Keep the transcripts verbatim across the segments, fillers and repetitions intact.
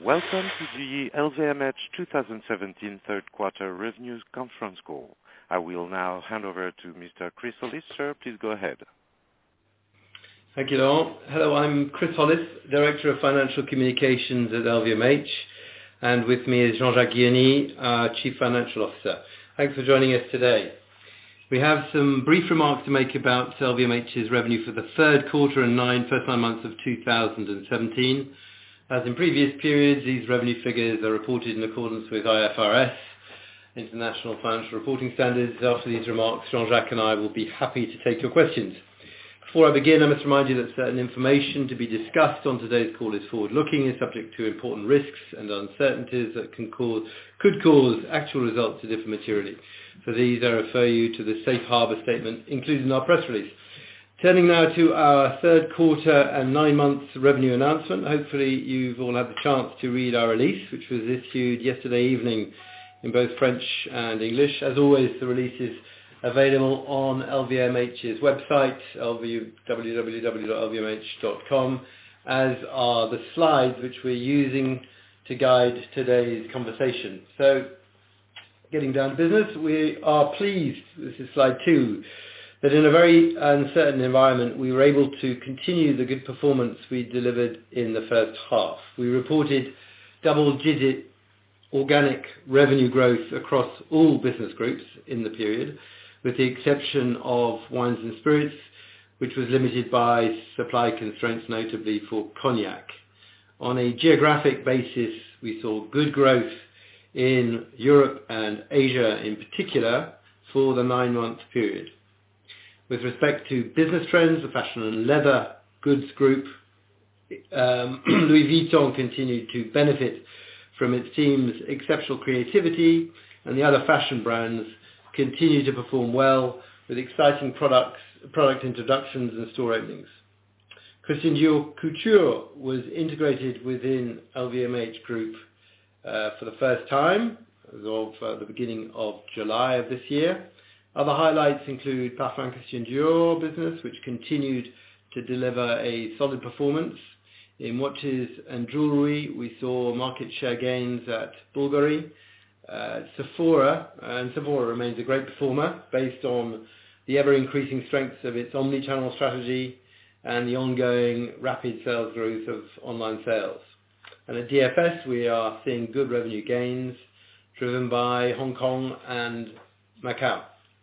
Welcome to the L V M H twenty seventeen third quarter revenues conference call. I will now hand over to Mister Chris Hollis. Sir, please go ahead. Thank you, Laurent. Hello, I'm Chris Hollis, Director of Financial Communications at L V M H, and with me is Jean-Jacques Guiony, our Chief Financial Officer. Thanks for joining us today. We have some brief remarks to make about L V M H's revenue for the third quarter and nine first nine months of two thousand seventeen. As in previous periods, these revenue figures are reported in accordance with I F R S, International Financial Reporting Standards. After these remarks, Jean-Jacques and I will be happy to take your questions. Before I begin, I must remind you that certain information to be discussed on today's call is forward-looking, is subject to important risks and uncertainties that can cause, could cause actual results to differ materially. For these, I refer you to the safe harbour statement included in our press release. Turning now to our third quarter and nine months revenue announcement. Hopefully you've all had the chance to read our release, which was issued yesterday evening in both French and English. As always, the release is available on L V M H's website, w w w dot l v m h dot com, as are the slides which we're using to guide today's conversation. So, getting down to business, we are pleased, this is slide two, that in a very uncertain environment we were able to continue the good performance we delivered in the first half. We reported double-digit organic revenue growth across all business groups in the period, with the exception of wines and spirits, which was limited by supply constraints, notably for cognac. On a geographic basis, we saw good growth in Europe and Asia in particular for the nine-month period. With respect to business trends, the fashion and leather goods group, um, Louis Vuitton continued to benefit from its team's exceptional creativity, and the other fashion brands continue to perform well with exciting products, product introductions and store openings. Christian Dior Couture was integrated within L V M H Group uh, for the first time as of uh, the beginning of July of this year. Other highlights include Parfum Christian Dior business, which continued to deliver a solid performance. In watches and jewellery, we saw market share gains at Bulgari. Uh, Sephora, and Sephora remains a great performer based on the ever-increasing strengths of its omni-channel strategy and the ongoing rapid sales growth of online sales. And at D F S, we are seeing good revenue gains driven by Hong Kong and Macau.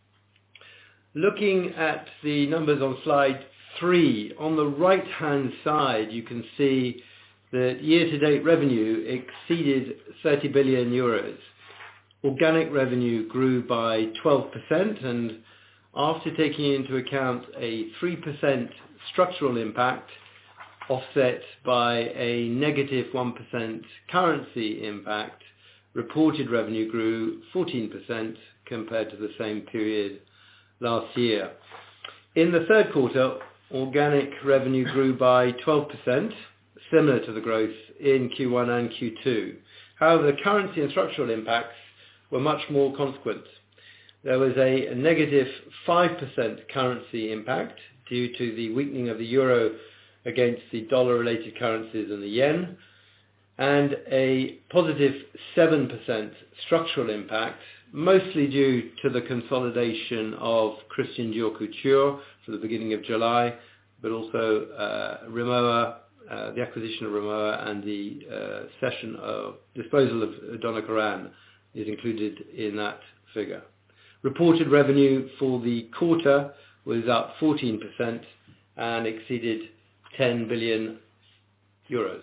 Looking at the numbers on slide three, on the right-hand side, you can see that year-to-date revenue exceeded thirty billion euros. Organic revenue grew by twelve percent, and after taking into account a three percent structural impact, offset by a negative one percent currency impact, reported revenue grew fourteen percent compared to the same period last year. In the third quarter, organic revenue grew by twelve percent, similar to the growth in Q one and Q two. However, the currency and structural impacts were much more consequent. There was a negative five percent currency impact due to the weakening of the euro against the dollar-related currencies and the yen, and a positive seven percent structural impact, mostly due to the consolidation of Christian Dior Couture for the beginning of July, but also uh, Rimowa, uh, the acquisition of Rimowa and the uh, cession of disposal of Donna Karan is included in that figure. Reported revenue for the quarter was up fourteen percent and exceeded ten billion euros.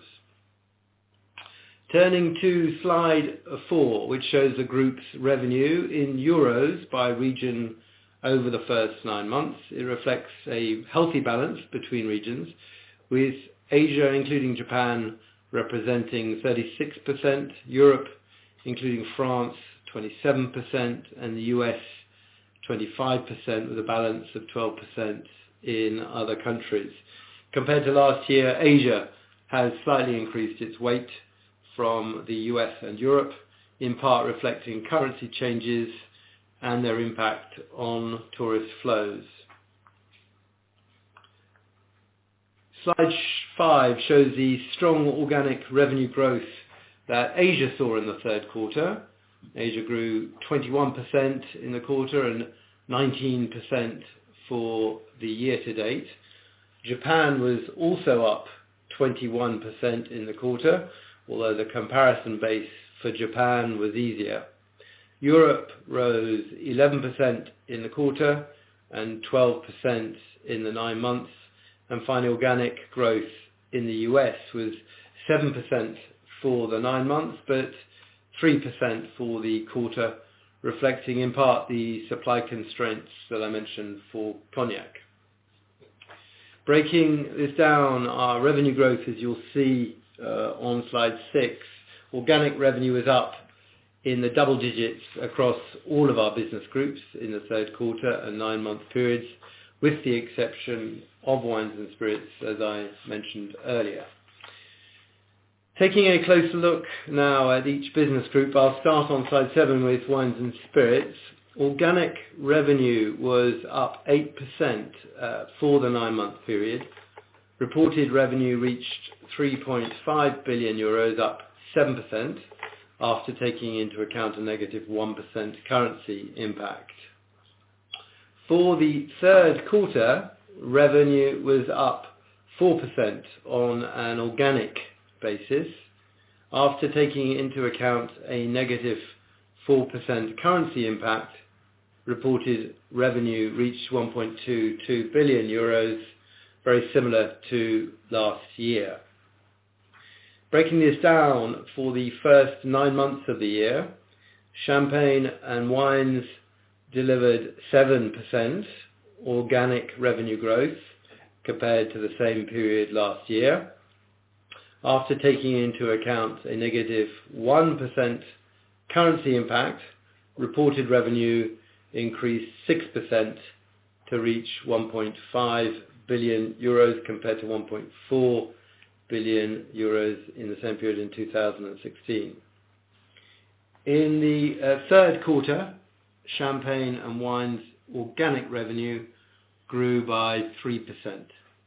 Turning to slide four, which shows the group's revenue in euros by region over the first nine months. It reflects a healthy balance between regions, with Asia, including Japan, representing thirty-six percent, Europe, including France, twenty-seven percent, and the U S, twenty-five percent, with a balance of twelve percent in other countries. Compared to last year, Asia has slightly increased its weight from the U S and Europe, in part reflecting currency changes and their impact on tourist flows. Slide five shows the strong organic revenue growth that Asia saw in the third quarter. Asia grew twenty-one percent in the quarter and nineteen percent for the year to date. Japan was also up twenty-one percent in the quarter, although the comparison base for Japan was easier. Europe rose eleven percent in the quarter and twelve percent in the nine months. And finally, organic growth in the U S was seven percent for the nine months, but three percent for the quarter, reflecting in part the supply constraints that I mentioned for cognac. Breaking this down, our revenue growth, as you'll see uh, on slide six, organic revenue is up in the double digits across all of our business groups in the third quarter and nine-month periods, with the exception of wines and spirits, as I mentioned earlier. Taking a closer look now at each business group, I'll start on slide seven with wines and spirits. Organic revenue was up eight percent uh, for the nine-month period. Reported revenue reached three point five billion euros, up seven percent, after taking into account a negative one percent currency impact. For the third quarter, revenue was up four percent on an organic basis, after taking into account a negative four percent currency impact. Reported revenue reached one point two two billion euros, very similar to last year. Breaking this down, for the first nine months of the year, champagne and wines delivered seven percent organic revenue growth compared to the same period last year, after taking into account a negative one percent currency impact. Reported revenue increased six percent to reach one point five billion euros compared to one point four billion euros in the same period in two thousand sixteen. In the uh, third quarter, champagne and wines organic revenue grew by three percent.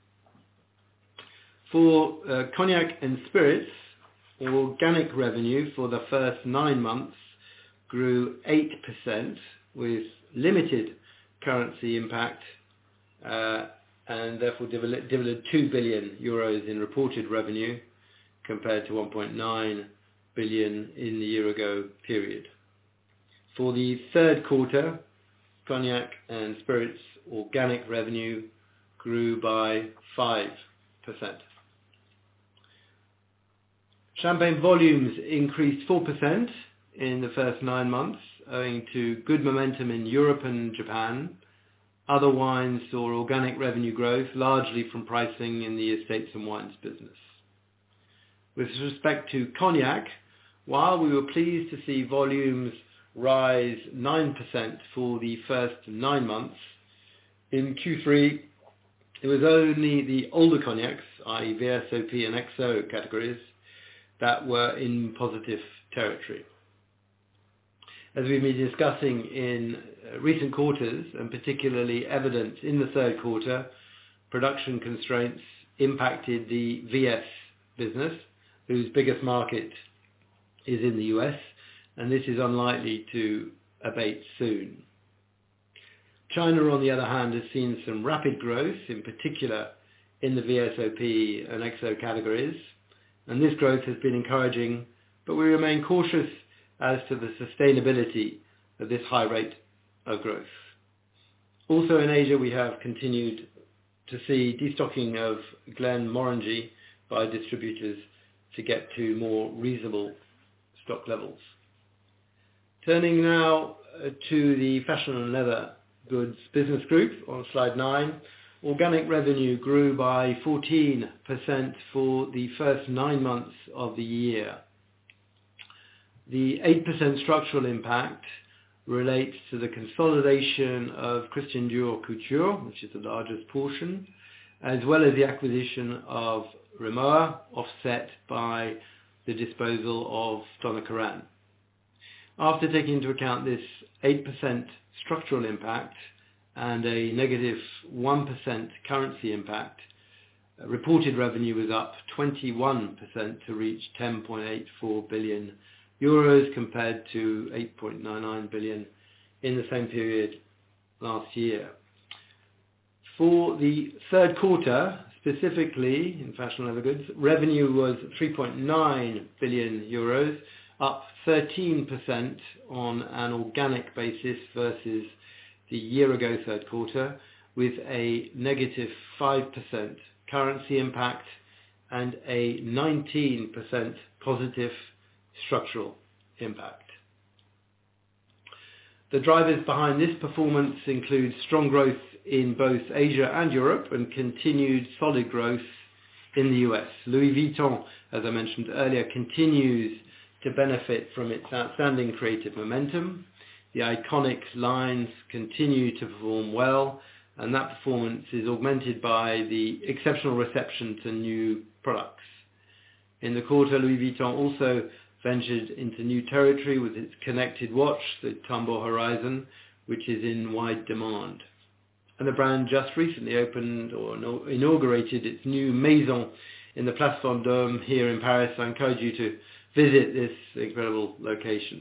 For uh, cognac and spirits, organic revenue for the first nine months grew eight percent, with limited currency impact, uh, and therefore delivered two billion euros in reported revenue compared to one point nine billion in the year ago period. For the third quarter, cognac and spirits organic revenue grew by five percent. Champagne volumes increased four percent in the first nine months, owing to good momentum in Europe and Japan. Other wines saw organic revenue growth, largely from pricing in the estates and wines business. With respect to cognac, while we were pleased to see volumes rise nine percent for the first nine months, in Q three it was only the older cognacs, that is V S O P and X O categories, that were in positive territory. As we've been discussing in recent quarters, and particularly evident in the third quarter, production constraints impacted the V S business, whose biggest market is in the U S, and this is unlikely to abate soon. China, on the other hand, has seen some rapid growth, in particular in the V S O P and X O categories, and this growth has been encouraging, but we remain cautious as to the sustainability of this high rate of growth. Also in Asia, we have continued to see destocking of Glenmorangie by distributors to get to more reasonable stock levels. Turning now to the fashion and leather goods business group on slide nine, organic revenue grew by fourteen percent for the first nine months of the year. The eight percent structural impact relates to the consolidation of Christian Dior Couture, which is the largest portion, as well as the acquisition of Rimowa, offset by the disposal of Donna Karan. After taking into account this eight percent structural impact and a negative one percent currency impact, Uh, reported revenue was up twenty-one percent to reach ten point eight four billion euros compared to eight point nine nine billion in the same period last year. For the third quarter, specifically in fashion leather goods, revenue was three point nine billion euros, up thirteen percent on an organic basis versus the year ago third quarter, with a negative five percent currency impact and a nineteen percent positive structural impact. The drivers behind this performance include strong growth in both Asia and Europe and continued solid growth in the U S. Louis Vuitton, as I mentioned earlier, continues to benefit from its outstanding creative momentum. The iconic lines continue to perform well, and that performance is augmented by the exceptional reception to new products. In the quarter, Louis Vuitton also ventured into new territory with its connected watch, the Tambour Horizon, which is in wide demand. And the brand just recently opened or inaugurated its new Maison in the Place Vendôme here in Paris. I encourage you to visit this incredible location.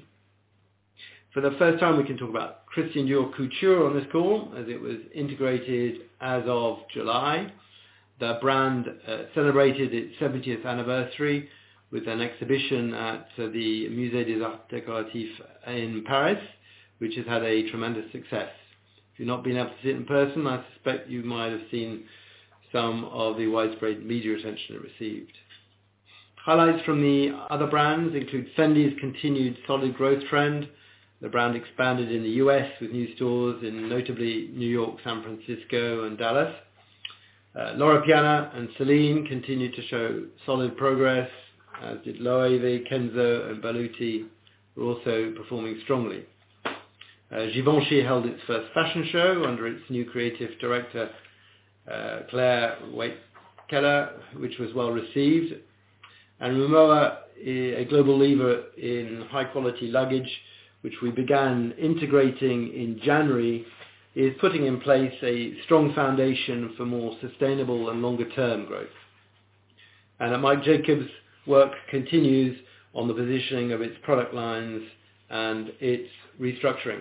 For the first time, we can talk about Christian Dior Couture on this call, as it was integrated as of July. The brand uh, celebrated its seventieth anniversary with an exhibition at uh, the Musée des Arts Décoratifs in Paris, which has had a tremendous success. If you've not been able to see it in person, I suspect you might have seen some of the widespread media attention it received. Highlights from the other brands include Fendi's continued solid growth trend. The brand expanded in the U S with new stores in notably New York, San Francisco and Dallas. Uh, Loro Piana and Celine continued to show solid progress, as did Loewe, Kenzo and Baluti were also performing strongly. Uh, Givenchy held its first fashion show under its new creative director, uh, Claire Waite-Keller, which was well received. And Rimowa, a global leader in high-quality luggage, which we began integrating in January, is putting in place a strong foundation for more sustainable and longer-term growth. And at Marc Jacobs, work continues on the positioning of its product lines and its restructuring.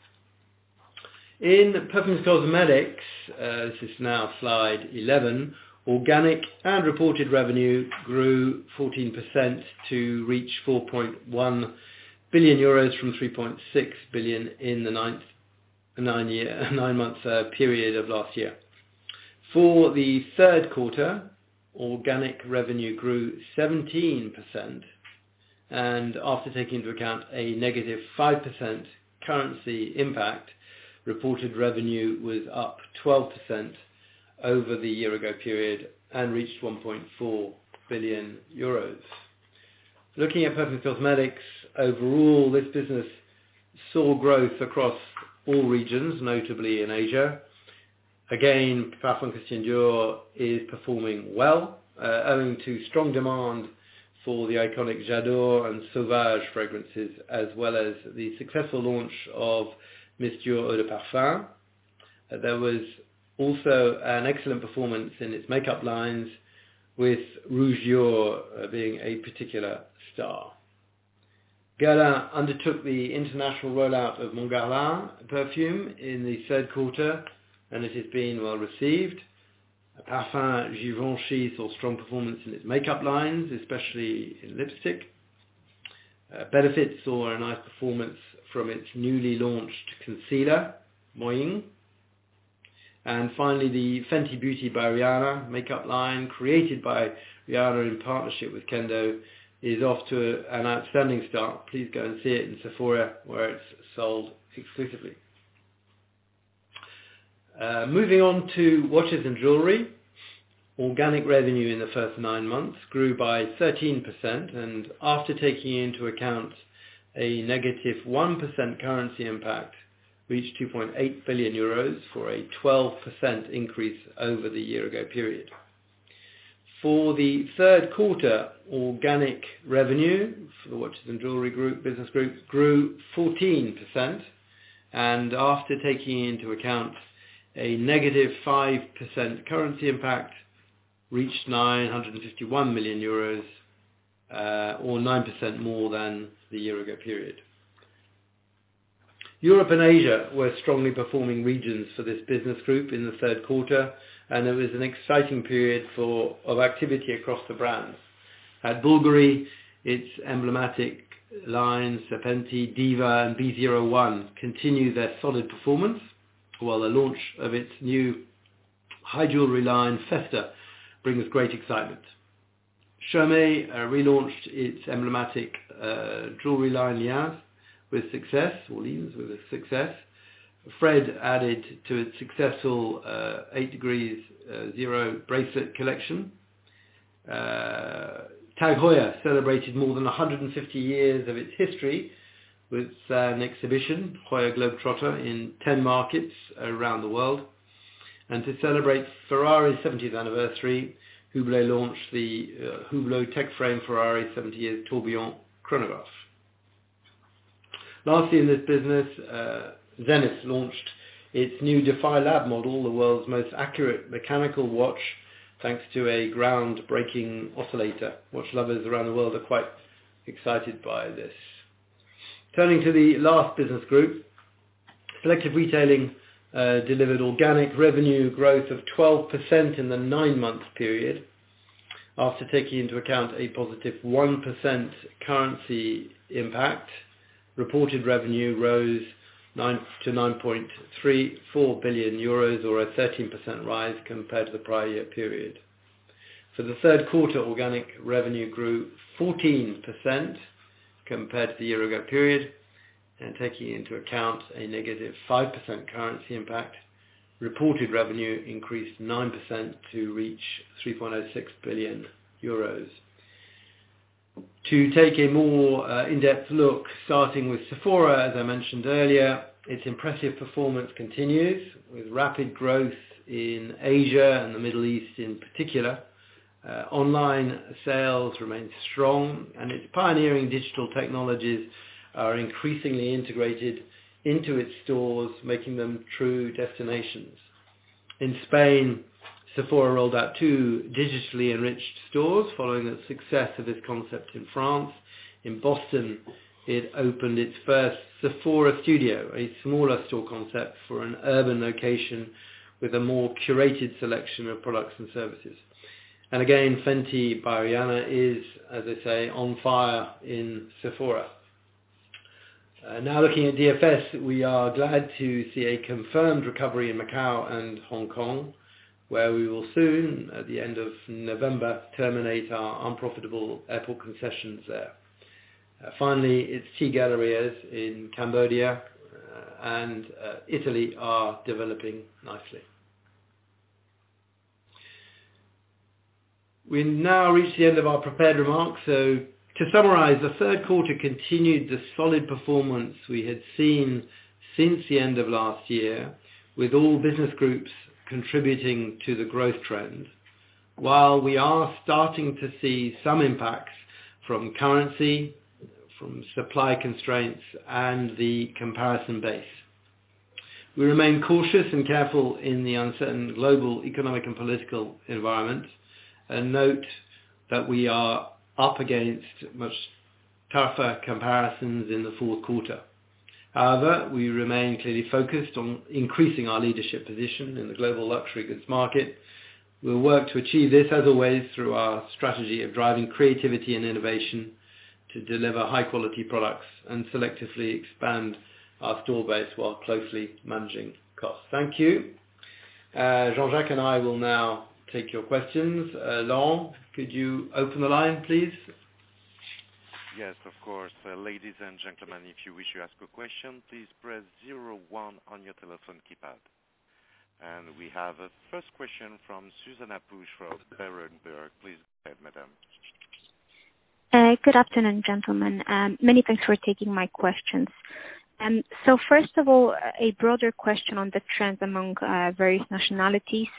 In Perfumes Cosmetics, uh, this is now slide eleven, organic and reported revenue grew fourteen percent to reach four point one billion euros from three point six billion in the ninth, nine year, nine month uh, period of last year. For the third quarter, organic revenue grew seventeen percent, and after taking into account a negative five percent currency impact, reported revenue was up twelve percent over the year ago period and reached one point four billion euros. Looking at Perfume Cosmetics, overall this business saw growth across all regions, notably in Asia. Again, Parfum Christian Dior is performing well, uh, owing to strong demand for the iconic J'adore and Sauvage fragrances, as well as the successful launch of Miss Dior Eau de Parfum. Uh, there was also an excellent performance in its makeup lines, with Rouge Dior uh, being a particular star. Guerlain undertook the international rollout of Montgarlin perfume in the third quarter, and it has been well received. Parfum Givenchy saw strong performance in its makeup lines, especially in lipstick. Uh, Benefit saw a nice performance from its newly launched concealer, Moying. And finally, the Fenty Beauty by Rihanna makeup line, created by Rihanna in partnership with Kendo, is off to an outstanding start. Please go and see it in Sephora, where it's sold exclusively. Uh, moving on to watches and jewellery. Organic revenue in the first nine months grew by thirteen percent, and after taking into account a negative one percent currency impact, reached two point eight billion euros for a twelve percent increase over the year ago period. For the third quarter, organic revenue for the watches and jewellery group, business group, grew fourteen percent, and after taking into account a negative five percent currency impact, reached nine hundred fifty-one million euros, uh, or nine percent more than the year-ago period. Europe and Asia were strongly performing regions for this business group in the third quarter, and it was an exciting period for of activity across the brands. At Bulgari, its emblematic lines, Serpenti, Diva and B zero one continue their solid performance, while the launch of its new high jewellery line, Festa, brings great excitement. Chaumet uh, relaunched its emblematic uh, jewellery line, Liaz, with success, or Liens with a success. Fred added to its successful uh, eight degrees uh, Zero bracelet collection. Uh, Tag Heuer celebrated more than one hundred fifty years of its history with uh, an exhibition, Heuer Globetrotter, in ten markets around the world. And to celebrate Ferrari's seventieth anniversary, Hublot launched the uh, Hublot Tech Frame Ferrari seventy years Tourbillon chronograph. Lastly, in this business, uh, Zenith launched its new Defy Lab model, the world's most accurate mechanical watch, thanks to a ground-breaking oscillator. Watch lovers around the world are quite excited by this. Turning to the last business group, Selective Retailing uh, delivered organic revenue growth of twelve percent in the nine-month period, after taking into account a positive one percent currency impact. Reported revenue rose nine to nine point three four billion euros, or a thirteen percent rise compared to the prior year period. For the third quarter, organic revenue grew fourteen percent compared to the year ago period, and taking into account a negative five percent currency impact, reported revenue increased nine percent to reach three point zero six billion euros. To take a more uh, in-depth look, starting with Sephora, as I mentioned earlier, its impressive performance continues with rapid growth in Asia and the Middle East in particular. Uh, online sales remain strong, and its pioneering digital technologies are increasingly integrated into its stores, making them true destinations. In Spain, Sephora rolled out two digitally enriched stores following the success of this concept in France. In Boston, it opened its first Sephora Studio, a smaller store concept for an urban location with a more curated selection of products and services. And again, Fenty by Rihanna is, as I say, on fire in Sephora. Uh, now looking at D F S, we are glad to see a confirmed recovery in Macau and Hong Kong, where we will soon, at the end of November, terminate our unprofitable airport concessions there. Uh, finally, its tea galleries in Cambodia uh, and uh, Italy are developing nicely. We now reach the end of our prepared remarks, so to summarize, the third quarter continued the solid performance we had seen since the end of last year, with all business groups contributing to the growth trend, while we are starting to see some impacts from currency, from supply constraints, and the comparison base. We remain cautious and careful in the uncertain global economic and political environment, and note that we are up against much tougher comparisons in the fourth quarter. However, we remain clearly focused on increasing our leadership position in the global luxury goods market. We'll work to achieve this, as always, through our strategy of driving creativity and innovation to deliver high-quality products and selectively expand our store base while closely managing costs. Thank you. Uh, Jean-Jacques and I will now take your questions. Uh, Laurent, could you open the line, please? Yes, of course. Uh, ladies and gentlemen, if you wish to ask a question, please press zero one on your telephone keypad. And we have a first question from Susanna Pusch from Berenberg. Please go ahead, madam. Uh, good afternoon, gentlemen. Um, many thanks for taking my questions. Um, so first of all, a broader question on the trends among uh, various nationalities.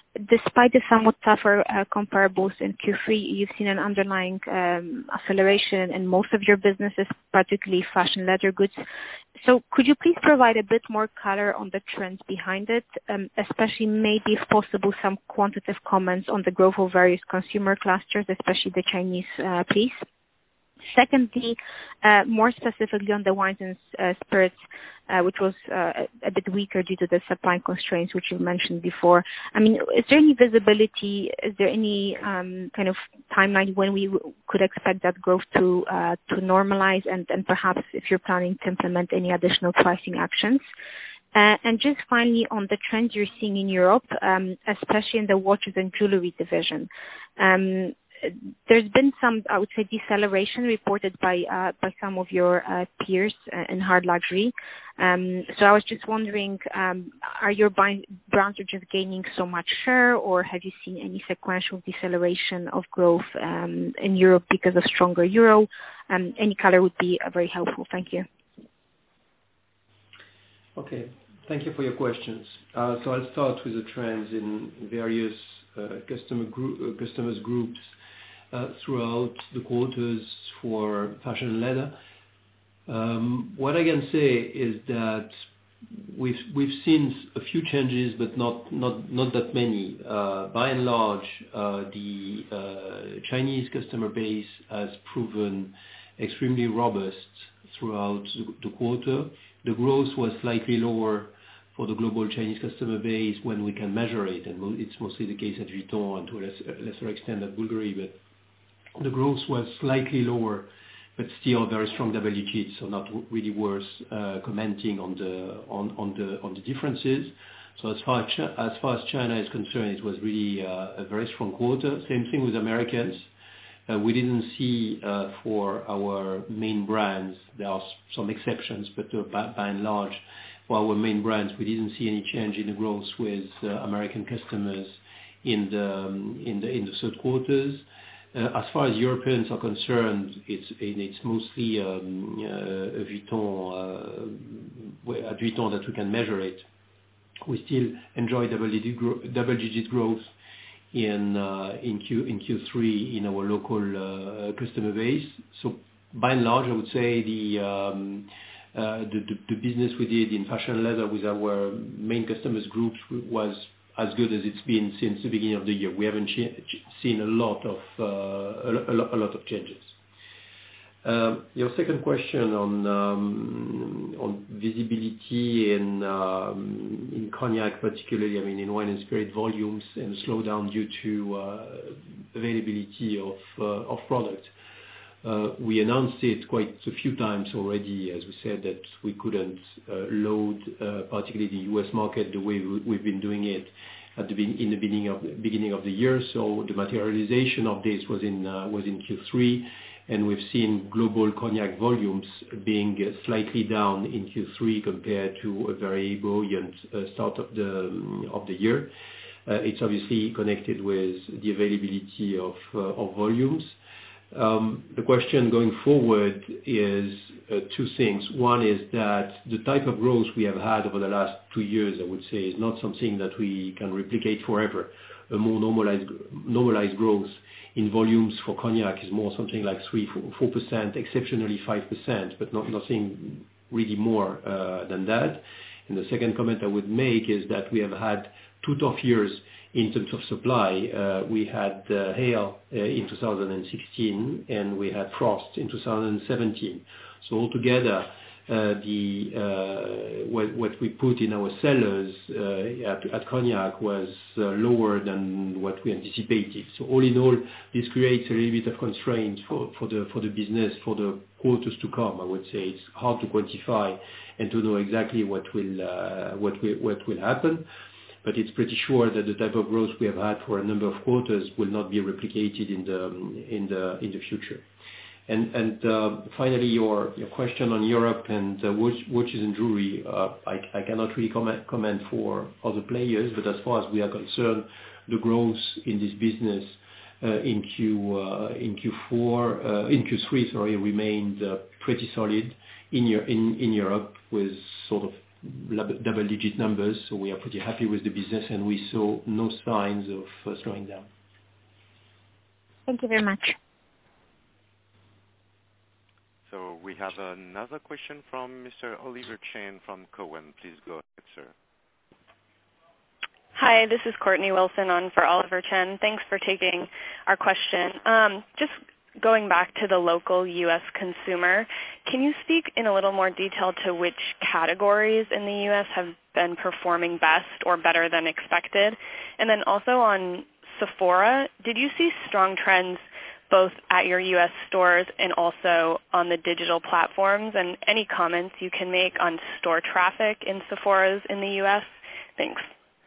despite the somewhat tougher uh, comparables in Q three, you've seen an underlying um, acceleration in most of your businesses, particularly fashion leather goods. So could you please provide a bit more color on the trends behind it, um, especially maybe, if possible, some quantitative comments on the growth of various consumer clusters, especially the Chinese, uh, please? Secondly, uh, more specifically on the wines and uh, spirits, uh, which was uh, a bit weaker due to the supply constraints, which you mentioned before. I mean, is there any visibility? Is there any um, kind of timeline when we w- could expect that growth to uh, to normalize, and, and perhaps if you're planning to implement any additional pricing actions? Uh, and just finally, on the trends you're seeing in Europe, um, especially in the watches and jewelry division. Um, There's been some, I would say, deceleration reported by uh, by some of your uh, peers uh, in hard luxury. Um, so I was just wondering, um, are your buy- brands are just gaining so much share, or have you seen any sequential deceleration of growth um, in Europe because of stronger euro? Um, any color would be uh, very helpful. Thank you. Okay. Thank you for your questions. Uh, so I'll start with the trends in various uh, customer group, uh, customers groups Uh, throughout the quarters for fashion and leather. Um, what I can say is that we've we've seen a few changes, but not not not that many. Uh, by and large, uh, the uh, Chinese customer base has proven extremely robust throughout the, the quarter. The growth was slightly lower for the global Chinese customer base when we can measure it, and it's mostly the case at Vuitton and to a lesser, lesser extent at Bulgari, but the growth was slightly lower, but still very strong double digits, so not really worth uh, commenting on the on, on the on the differences. So as far as, Ch- as far as China is concerned, it was really uh, a very strong quarter. Same thing with Americans. Uh, we didn't see uh, for our main brands. There are some exceptions, but uh, by, by and large, for our main brands, we didn't see any change in the growth with uh, American customers in the um, in the in the third quarters. Uh, as far as Europeans are concerned, it's it's mostly um, uh, a Vuitton, uh, at Vuitton that we can measure it. We still enjoy double-digit gro- double-digit growth in uh, in Q in Q three in our local uh, customer base. So by and large, I would say the um, uh, the, the the business we did in fashion and leather with our main customers groups was as good as it's been since the beginning of the year. We haven't ch- ch- seen a lot of uh, a, a, a lot of changes. Uh, your second question on um, on visibility in um, in cognac, particularly, I mean, in wine and spirit volumes and slowdown due to uh, availability of uh, of product. Uh, we announced it quite a few times already, as we said that we couldn't uh, load, uh, particularly the U S market, the way we, we've been doing it at the be- in the beginning of beginning of the year. So the materialization of this was in uh, was in Q three, and we've seen global cognac volumes being uh, slightly down in Q three compared to a very buoyant uh, start of the um, of the year. Uh, it's obviously connected with the availability of uh, of volumes. Um, the question going forward is uh, two things. One is that the type of growth we have had over the last two years, I would say, is not something that we can replicate forever. A more normalized normalized growth in volumes for cognac is more something like three, four percent, exceptionally five percent, but not nothing really more uh, than that. And the second comment I would make is that we have had two tough years in terms of supply. Uh, we had uh, hail uh, in two thousand sixteen, and we had frost in two thousand seventeen. So altogether, uh, the uh, what, what we put in our cellars uh, at, at cognac was uh, lower than what we anticipated. So all in all, this creates a little bit of constraint for, for the for the business for the quarters to come. I would say it's hard to quantify and to know exactly what will uh, what will what will happen. But it's pretty sure that the type of growth we have had for a number of quarters will not be replicated in the in the in the future. And and uh, finally, your your question on Europe and uh, watch, watches and jewelry, uh, I, I cannot really comment comment for other players, but as far as we are concerned, the growth in this business uh, in Q uh, in Q four uh, in Q three sorry remained uh, pretty solid in in in Europe, with sort of double-digit numbers, so we are pretty happy with the business, and we saw no signs of uh, slowing down. Thank you very much. So we have another question from Mister Oliver Chen from Cowen. Please go ahead, sir. Hi, this is Courtney Wilson on for Oliver Chen. Thanks for taking our question. Um, just going back to the local U S consumer, can you speak in a little more detail to which categories in the U S have been performing best or better than expected? And then also on Sephora, did you see strong trends both at your U S stores and also on the digital platforms? And any comments you can make on store traffic in Sephora's in the U S? Thanks.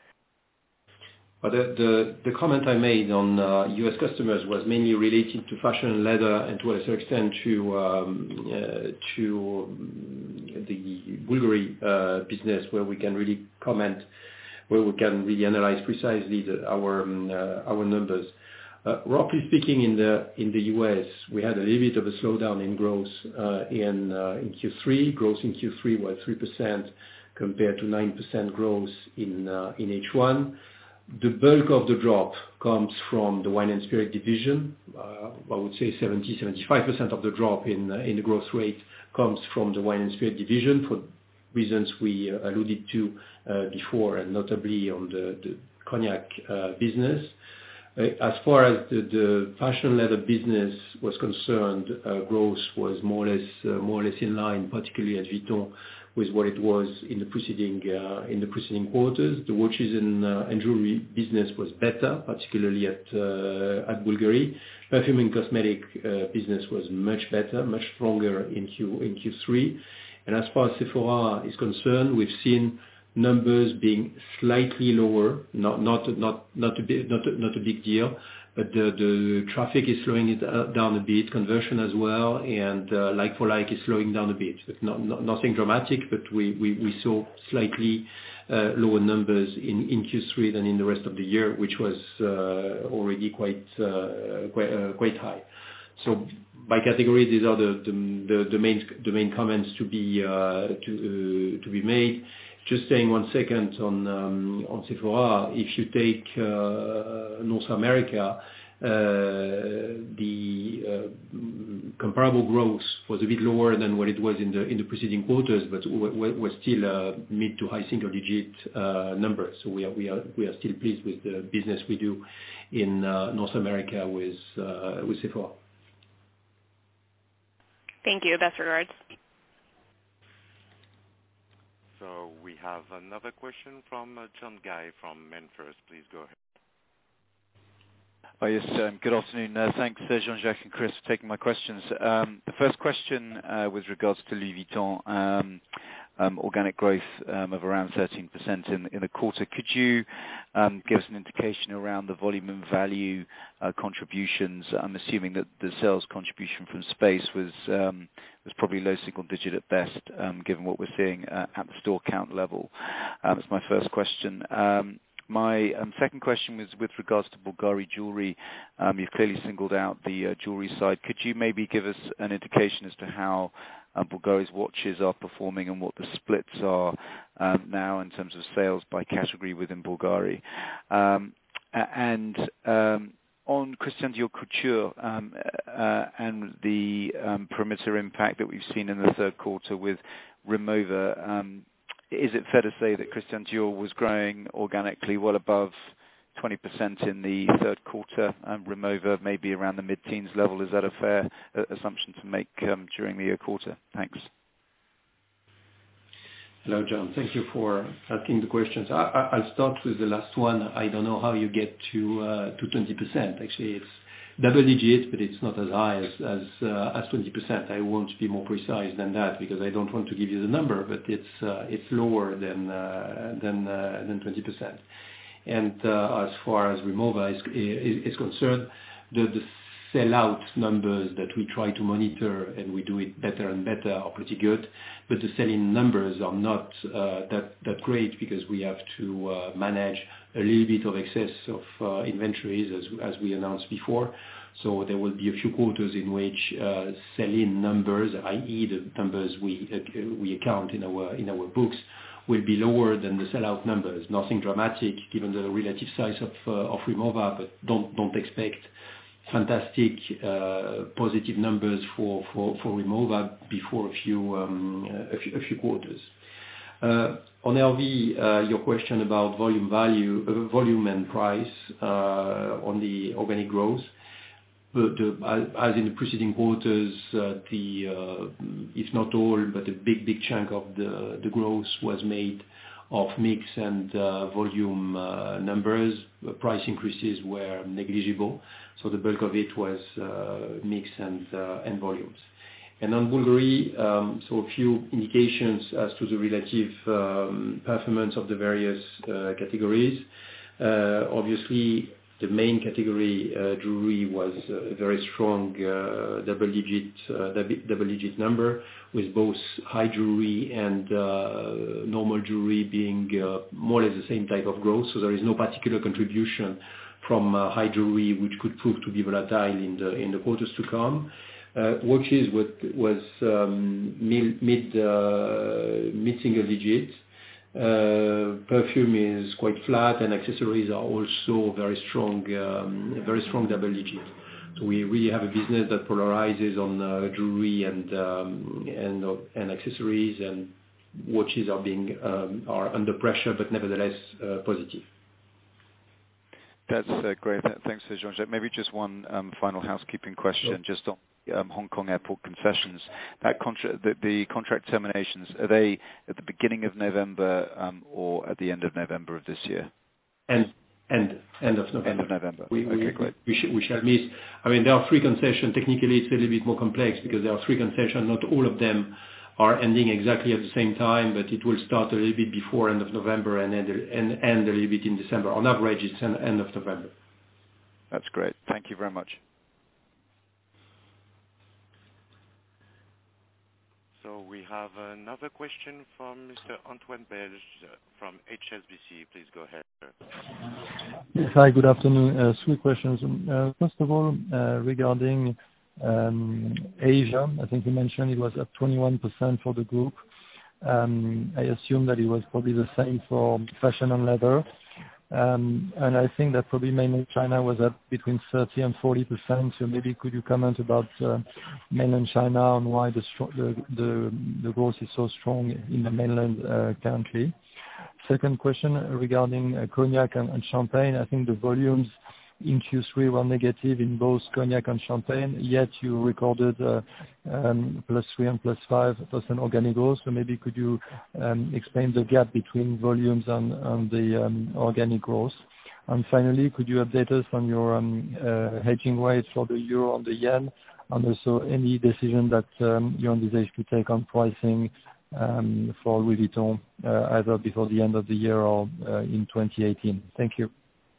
Well, the, the, the comment I made on uh, U S customers was mainly related to fashion and leather, and to a lesser extent to um, uh, to the Bulgari uh, business, where we can really comment, where we can really analyze precisely the, our um, uh, our numbers. Uh, roughly speaking, in the in the U S, we had a little bit of a slowdown in growth uh, in uh, in Q three. Growth in Q three was three percent compared to nine percent growth in uh, in H one. The bulk of the drop comes from the wine and spirit division. Uh, I would say seventy to seventy-five percent of the drop in uh, in the growth rate comes from the wine and spirit division, for reasons we uh, alluded to uh, before, and notably on the, the cognac uh, business. Uh, as far as the, the fashion leather business was concerned, uh, growth was more or less uh, more or less in line, particularly at Vuitton, with what it was in the preceding uh, in the preceding quarters. The watches and, uh, and jewelry business was better, particularly at uh, at Bulgari. Perfume and cosmetic uh, business was much better, much stronger in Q in Q three. And as far as Sephora is concerned, we've seen numbers being slightly lower, not not not not a big not a, not a big deal, but the, the traffic is slowing it down a bit, conversion as well, and uh, like for like is slowing down a bit, but not, not nothing dramatic. But we, we, we saw slightly uh, lower numbers in, in Q three than in the rest of the year, which was uh, already quite uh, quite, uh, quite high. So by category, these are the the, the, the main the main comments to be uh, to uh, to be made. Just saying one second on um, on Sephora, if you take uh, North America, uh, the uh, comparable growth was a bit lower than what it was in the in the preceding quarters, but w- was still a mid to high single digit uh, number. So we are we are we are still pleased with the business we do in uh, North America with uh, with Sephora. Thank you. Best regards. So we have another question from uh, John Guy from MainFirst. Please go ahead. Oh, yes, um, good afternoon. Uh, thanks, uh, Jean-Jacques and Chris, for taking my questions. Um, the first question uh, with regards to Louis Vuitton, um, um, organic growth um, of around thirteen percent in, in the quarter. Could you um, give us an indication around the volume and value uh, contributions? I'm assuming that the sales contribution from space was um, was probably low single digit at best, um, given what we're seeing uh, at the store count level. Um, that's my first question. Um, My um, second question was with regards to Bulgari jewelry. Um, you've clearly singled out the uh, jewelry side. Could you maybe give us an indication as to how uh, Bulgari's watches are performing and what the splits are um, now in terms of sales by category within Bulgari? Um, and um, on Christian Dior Couture um, uh, and the um, perimeter impact that we've seen in the third quarter with Rimowa, um, is it fair to say that Christian Dior was growing organically well above twenty percent in the third quarter, and Rimowa maybe around the mid-teens level? Is that a fair uh, assumption to make um, during the quarter? Thanks. Hello, John. Thank you for asking the questions. I, I, I'll start with the last one. I don't know how you get to uh, to twenty percent. Actually, it's double digit, but it's not as high as as, uh, as twenty percent. I won't be more precise than that because I don't want to give you the number, but it's uh, it's lower than uh, than uh, than twenty percent. And uh, as far as Rimowa is, is, is concerned, the, the sell-out numbers that we try to monitor, and we do it better and better, are pretty good. But the sell-in numbers are not uh, that that great because we have to uh, manage a little bit of excess of uh, inventories, as as we announced before. So there will be a few quarters in which uh, sell-in numbers, that is the numbers we uh, we account in our in our books, will be lower than the sellout numbers. Nothing dramatic given the relative size of uh, of Rimowa, but don't don't expect fantastic uh, positive numbers for for for Rimowa before a few um, a few, a few quarters. Uh, on L V, uh, your question about volume value, uh, volume and price uh, on the organic growth. But uh, as in the preceding quarters, uh, the uh, if not all, but a big big chunk of the the growth was made of mix and uh, volume uh, numbers. The price increases were negligible, so the bulk of it was uh, mix and uh, and volumes. And on Bulgari, um, so a few indications as to the relative um, performance of the various uh, categories. Uh, obviously, the main category, uh, jewelry, was a very strong uh, double-digit uh, double-digit number, with both high jewelry and uh, normal jewelry being uh, more or less the same type of growth. So there is no particular contribution from uh, high jewelry, which could prove to be volatile in the in the quarters to come. Uh, watches was, was um, mid mid, uh, mid single digit. Uh, perfume is quite flat, and accessories are also very strong, um, very strong double digit. So we really have a business that polarizes on uh, jewelry and um, and uh, and accessories, and watches are being um, are under pressure, but nevertheless uh, positive. That's uh, great. Thanks, Jean-Jacques. Maybe just one um, final housekeeping question, sure. just on um, Hong Kong airport concessions. That contra- the, the contract terminations, are they at the beginning of November um, or at the end of November of this year? End, end, end of November. End of November. We, okay, we, great. We, sh- we shall miss. I mean, there are three concessions. Technically, it's a little bit more complex because there are three concessions. Not all of them are ending exactly at the same time, but it will start a little bit before end of November and end, and end a little bit in December. On average, it's an end of November. That's great. Thank you very much. So we have another question from Mister Antoine Belge from H S B C. Please go ahead, sir. Yes, hi, good afternoon. Uh, three questions. Uh, first of all, uh, regarding um, Asia, I think you mentioned it was up twenty-one percent for the group. Um, I assume that it was probably the same for fashion and leather. Um, and I think that probably mainland China was up between thirty and forty percent. So maybe could you comment about uh, mainland China and why the, stro- the, the, the growth is so strong in the mainland uh, currently? Second question regarding uh, cognac and, and champagne. I think the volumes in Q three were negative in both cognac and champagne, yet you recorded uh, um, plus three and plus five percent organic growth. So maybe could you um, explain the gap between volumes and, and the um, organic growth? And finally, could you update us on your um, uh, hedging rates for the euro and the yen, and also any decision that um, you envisage to take on pricing um, for Louis Vuitton, uh, either before the end of the year or uh, in twenty eighteen? Thank you.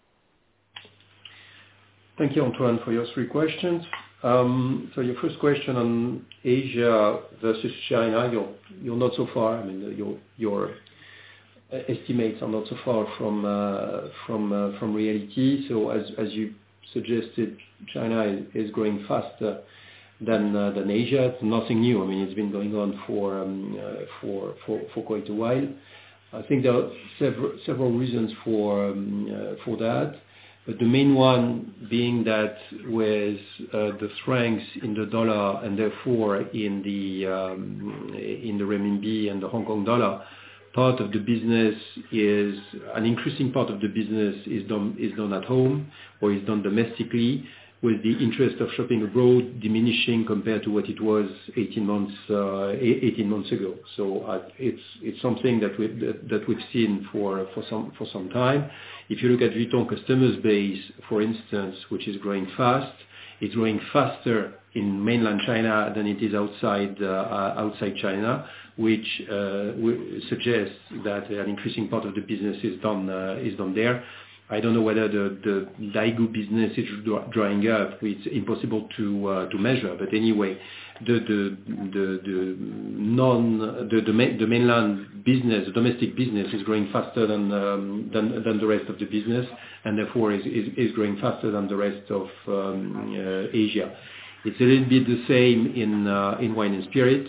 Thank you, Antoine, for your three questions. Um, so your first question on Asia versus China, you're you're not so far. I mean, your your estimates are not so far from uh, from uh, from reality. So as as you suggested, China is, is growing faster than uh, than Asia. It's nothing new. I mean, it's been going on for um, uh, for for for quite a while. I think there are several several reasons for um, uh, for that. But the main one being that with uh, the strength in the dollar and therefore in the um, in the renminbi and the Hong Kong dollar, part of the business is an increasing part of the business is done is done at home or is done domestically, with the interest of shopping abroad diminishing compared to what it was eighteen months uh, eighteen months ago. So uh, it's it's something that we that, that we've seen for for some for some time. If you look at Vuitton customers base, for instance, which is growing fast, it's growing faster in mainland China than it is outside uh, outside China, which uh, suggests that an increasing part of the business is done uh, is done there. I don't know whether the, the Daigou business is drying up. It's impossible to uh, to measure. But anyway, the the the, the non the the, main, the mainland business, the domestic business, is growing faster than um, than than the rest of the business, and therefore is is, is growing faster than the rest of um, uh, Asia. It's a little bit the same in uh, in wine and spirit.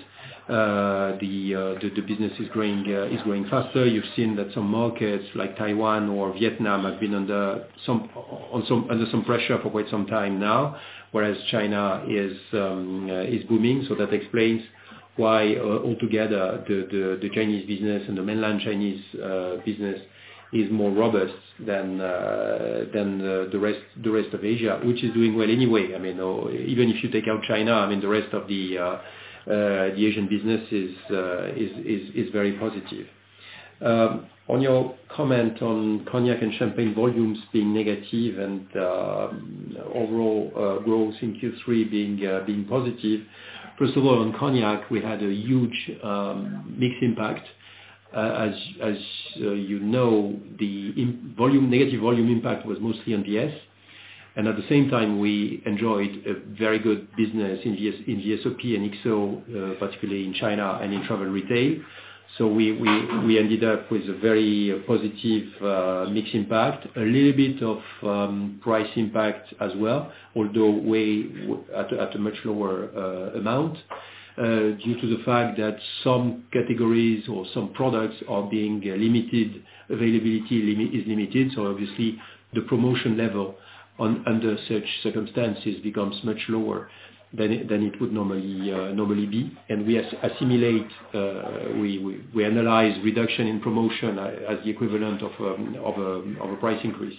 uh, the, uh, the the business is growing uh, is growing faster. You've seen that some markets like Taiwan or Vietnam have been under some on some under some pressure for quite some time now, whereas China is um, uh, is booming. So that explains why uh, altogether the, the the Chinese business and the mainland Chinese uh, business is more robust than uh, than uh, the rest the rest of Asia, which is doing well anyway. I mean, oh, even if you take out China, I mean the rest of the uh, uh, the Asian business is, uh, is is is very positive. Um, on your comment on cognac and champagne volumes being negative and uh, overall uh, growth in Q three being uh, being positive, first of all, on cognac we had a huge um, mix impact. Uh, as as uh, you know, the im- volume negative volume impact was mostly on V S, and at the same time we enjoyed a very good business in V S, in V S O P and X O, uh, particularly in China and in travel retail. So we we, we ended up with a very positive uh, mix impact, a little bit of um, price impact as well, although way at, at a much lower uh, amount. Uh, due to the fact that some categories or some products are being uh, limited, availability limit is limited, so obviously the promotion level on, under such circumstances becomes much lower than it, than it would normally uh, normally be, and we as, assimilate, uh, we, we we analyze reduction in promotion as the equivalent of um, of, a, of a price increase.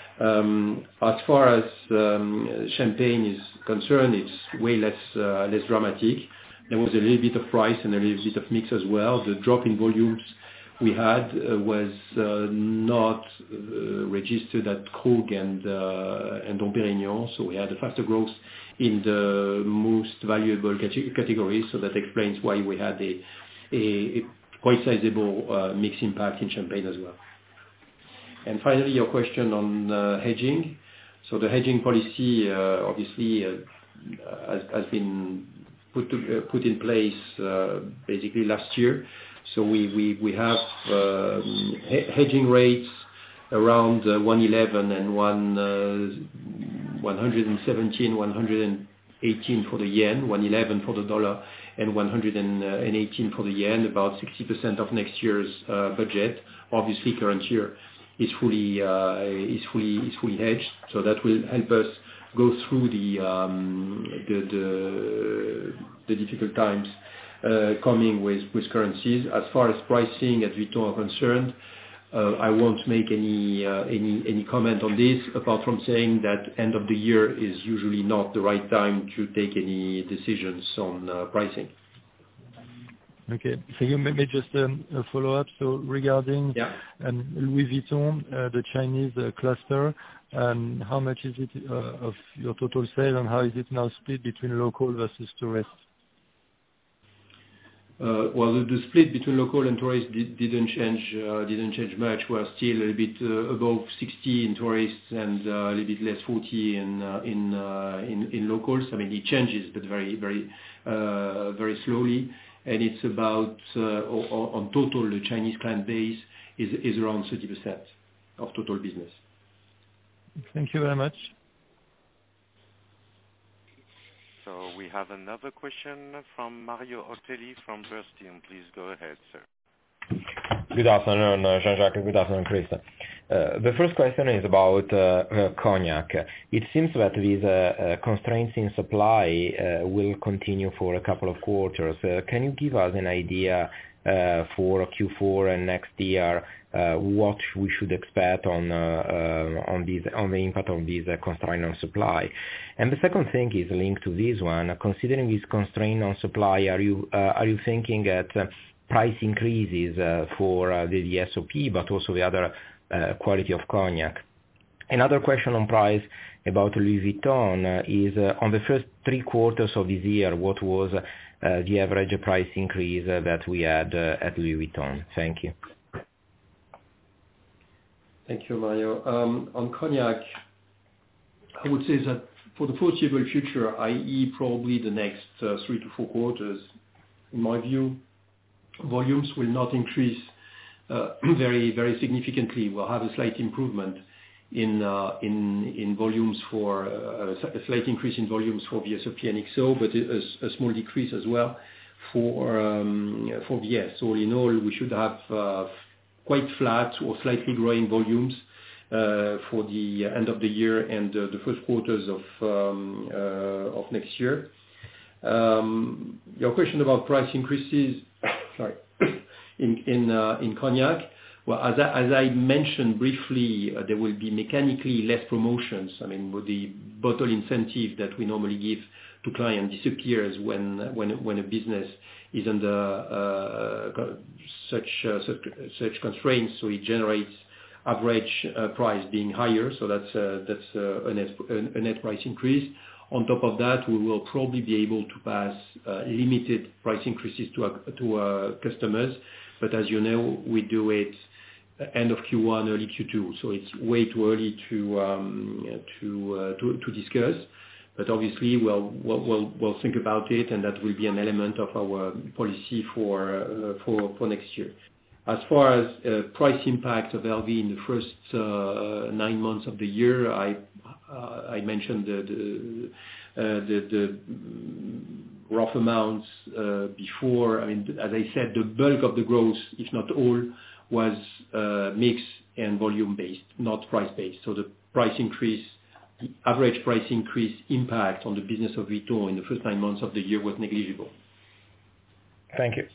Um, as far as um, champagne is concerned, it's way less uh, less dramatic. There was a little bit of price and a little bit of mix as well. The drop in volumes we had uh, was uh, not uh, registered at Krug and uh, and Dom Pérignon, so we had a faster growth in the most valuable cate- categories. So that explains why we had a, a, a quite sizable uh, mix impact in champagne as well. And finally, your question on uh, hedging. So the hedging policy uh, obviously uh, has, has been put to, uh, put in place uh, basically last year. So we we we have uh, he- hedging rates around uh, one eleven and one uh, one seventeen, one eighteen for the yen, one eleven for the dollar, and one eighteen for the yen. About sixty percent of next year's uh, budget, obviously current year, is fully uh, is fully is fully hedged. So that will help us go through the um, the, the the difficult times uh, coming with with currencies. As far as pricing at Vuitton are concerned, uh, I won't make any uh, any any comment on this apart from saying that end of the year is usually not the right time to take any decisions on uh, pricing. Okay. So you maybe just um, a follow-up. So regarding yeah. um, Louis Vuitton, uh, the Chinese uh, cluster, um, how much is it uh, of your total sales, and how is it now split between local versus tourist? Uh, well, the, the split between local and tourists did, didn't change. Uh, didn't change much. We're still a little bit uh, above sixty in tourists and uh, a little bit less forty in uh, in, uh, in in locals. I mean, it changes, but very very uh, very slowly. And it's about uh, on, on total, the Chinese client base is is around thirty percent of total business. Thank you very much. So we have another question from Mario Ortelli from Bernstein. Please go ahead, sir. Good afternoon, uh, Jean-Jacques. Good afternoon, Chris. Uh, the first question is about uh, uh, cognac. It seems that these uh, uh, constraints in supply uh, will continue for a couple of quarters. Uh, can you give us an idea uh, for Q four and next year uh, what we should expect on uh, uh, on these on the impact of these uh, constraints on supply? And the second thing is linked to this one. Considering this constraint on supply, are you uh, are you thinking at uh, price increases uh, for uh, the, the S O P, but also the other uh, quality of cognac? Another question on price about Louis Vuitton uh, is uh, on the first three quarters of this year, what was uh, the average price increase uh, that we had uh, at Louis Vuitton? Thank you. Thank you, Mario. Um, on cognac, I would say that for the foreseeable future, that is probably the next uh, three to four quarters, in my view, volumes will not increase uh, very, very significantly. We'll have a slight improvement in uh, in in volumes for uh, a slight increase in volumes for V S O P and X O, but a, a small decrease as well for um, for V S. So in all, we should have uh, quite flat or slightly growing volumes uh, for the end of the year and uh, the first quarters of um, uh, of next year. Um, your question about price increases, sorry, in in uh, in cognac. Well, as I, as I mentioned briefly, uh, there will be mechanically less promotions. I mean, with the bottle incentive that we normally give to clients disappears when when when a business is under uh, such, uh, such such constraints. So it generates average uh, price being higher. So that's uh, that's uh, a net a net price increase. On top of that, we will probably be able to pass uh, limited price increases to our, to our customers. But as you know, we do it end of Q one, early Q two, so it's way too early to um, to, uh, to to discuss. But obviously, we'll, we'll we'll we'll think about it, and that will be an element of our policy for uh, for for next year. As far as uh, price impact of L V in the first uh, nine months of the year, I uh, I mentioned the the, uh, the, the rough amounts uh, before. I mean, as I said, the bulk of the growth, if not all, was uh, mix and volume based, not price based. So the price increase, the average price increase impact on the business of Vuitton in the first nine months of the year was negligible. Thank you.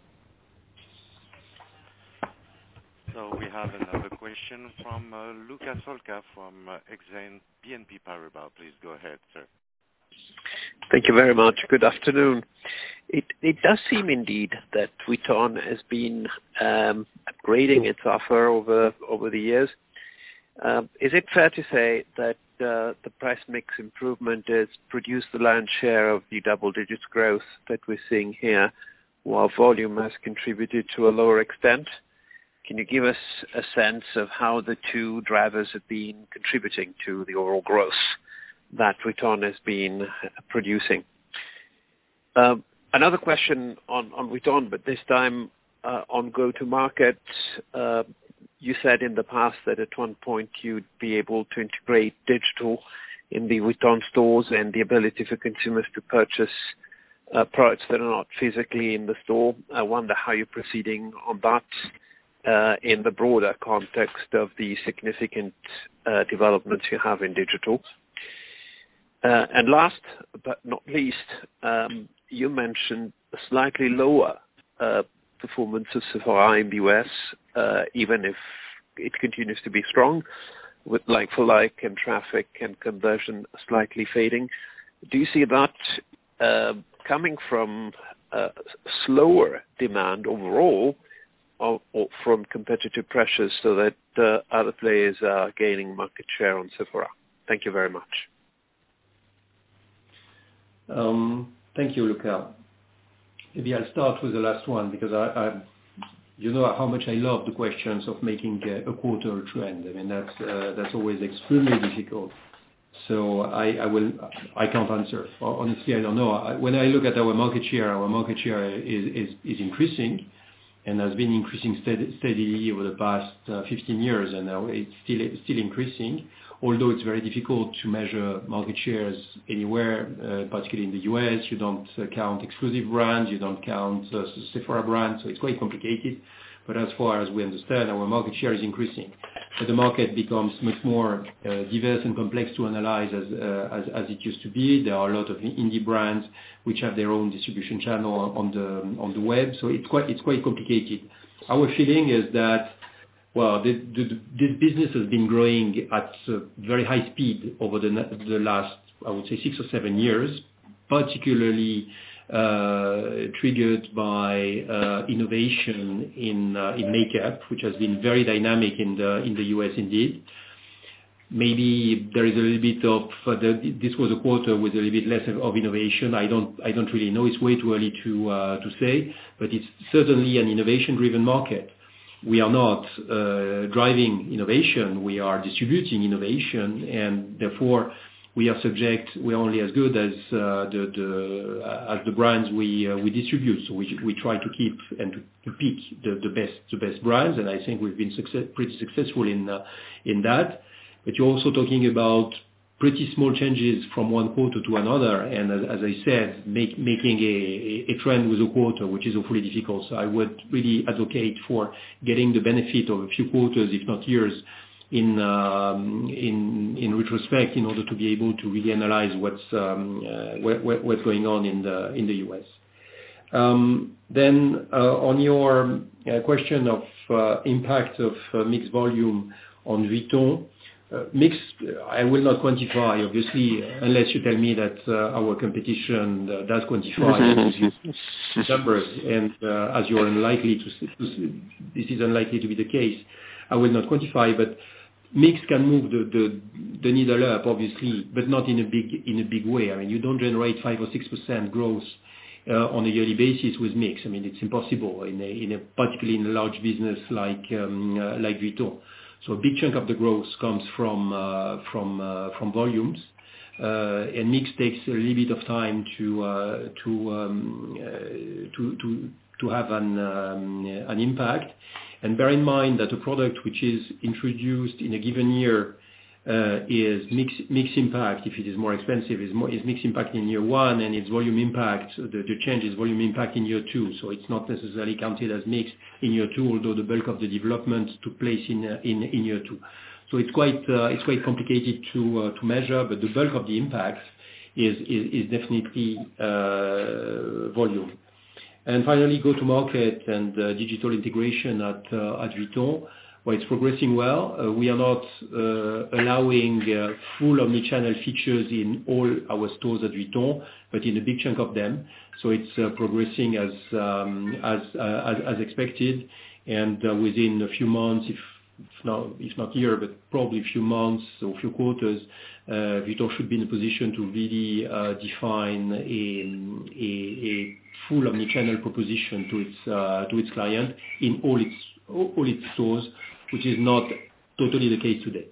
So we have another question from uh, Luca Solca from uh, Exane B N P Paribas. Please go ahead, sir. Thank you very much. Good afternoon. It, it does seem indeed that Vuitton has been um, upgrading its offer over over the years. Um, is it fair to say that uh, the price mix improvement has produced the lion's share of the double digits growth that we're seeing here, while volume has contributed to a lower extent? Can you give us a sense of how the two drivers have been contributing to the overall growth that Vuitton has been producing? Uh, another question on, on Vuitton, but this time uh, on go-to-market. Uh, you said in the past that at one point you'd be able to integrate digital in the Vuitton stores and the ability for consumers to purchase uh, products that are not physically in the store. I wonder how you're proceeding on that uh, in the broader context of the significant uh, developments you have in digital. Uh, and last but not least, um, you mentioned a slightly lower uh, performance of Sephora in the U S, uh, even if it continues to be strong, with like-for-like and traffic and conversion slightly fading. Do you see that uh, coming from uh, slower demand overall, or, or from competitive pressures, so that uh, other players are gaining market share on Sephora? Thank you very much. Um, thank you, Luca. Maybe I'll start with the last one, because I, I, you know how much I love the questions of making a, a quarter trend. I mean, that's uh, that's always extremely difficult. So I, I will I can't answer. Honestly, I don't know. I, when I look at our market share, our market share is is, is increasing, and has been increasing stead, steadily over the past uh, fifteen years, and now it's still it's still increasing. Although it's very difficult to measure market shares anywhere, uh, particularly in the U S, you don't uh, count exclusive brands, you don't count uh, Sephora brands, so it's quite complicated. But as far as we understand, our market share is increasing. But the market becomes much more uh, diverse and complex to analyze as, uh, as as it used to be. There are a lot of indie brands which have their own distribution channel on the on the web, so it's quite it's quite complicated. Our feeling is that, well, the, the, this business has been growing at uh, very high speed over the, the last, I would say, six or seven years, particularly uh, triggered by uh, innovation in uh, in makeup, which has been very dynamic in the in the U S indeed. Maybe there is a little bit of uh, the, this was a quarter with a little bit less of, of innovation. I don't I don't really know. It's way too early to uh, to say, but it's certainly an innovation-driven market. We are not uh, driving innovation, we are distributing innovation, and therefore we are subject, we are only as good as uh, the, the as the brands we uh, we distribute. So we we try to keep and to, to pick the, the best the best brands, and I think we've been success, pretty successful in uh, in that. But you're also talking about pretty small changes from one quarter to another, and as, as I said, make, making a, a trend with a quarter, which is awfully difficult. So I would really advocate for getting the benefit of a few quarters, if not years, in um, in in retrospect, in order to be able to really analyze what's um, uh, what, what's going on in the in the U S. Um, then uh, on your uh, question of uh, impact of uh, mixed volume on Vuitton. Uh, mix, I will not quantify, obviously, unless you tell me that uh, our competition uh, does quantify these numbers, and uh, as you're unlikely to, to, this is unlikely to be the case, I will not quantify, but mix can move the, the, the needle up, obviously, but not in a big in a big way. I mean, you don't generate five or six percent growth uh, on a yearly basis with mix. I mean, it's impossible in a, in a particularly in a large business like um, uh, like Vuitton. So a big chunk of the growth comes from uh, from uh, from volumes, uh, and mix takes a little bit of time to uh, to, um, uh, to to to have an um, an impact. And bear in mind that a product which is introduced in a given year uh, is mix mix impact. If it is more expensive, is more is mix impact in year one, and its volume impact. The, the change is volume impact in year two. So it's not necessarily counted as mix in year two, although the bulk of the development took place in uh, in, in year two. So it's quite uh, it's quite complicated to uh, to measure, but the bulk of the impact is is, is definitely uh, volume. And finally, go-to-market and uh, digital integration at uh, at Vuitton. Well, it's progressing well. Uh, we are not uh, allowing uh, full omni-channel features in all our stores at Vuitton, but in a big chunk of them. So it's uh, progressing as um, as, uh, as as expected, and uh, within a few months, if if not if not year, but probably a few months or a few quarters, uh, Vuitton should be in a position to really uh, define a, a, a full omni-channel proposition to its uh, to its client in all its all its stores, which is not totally the case today.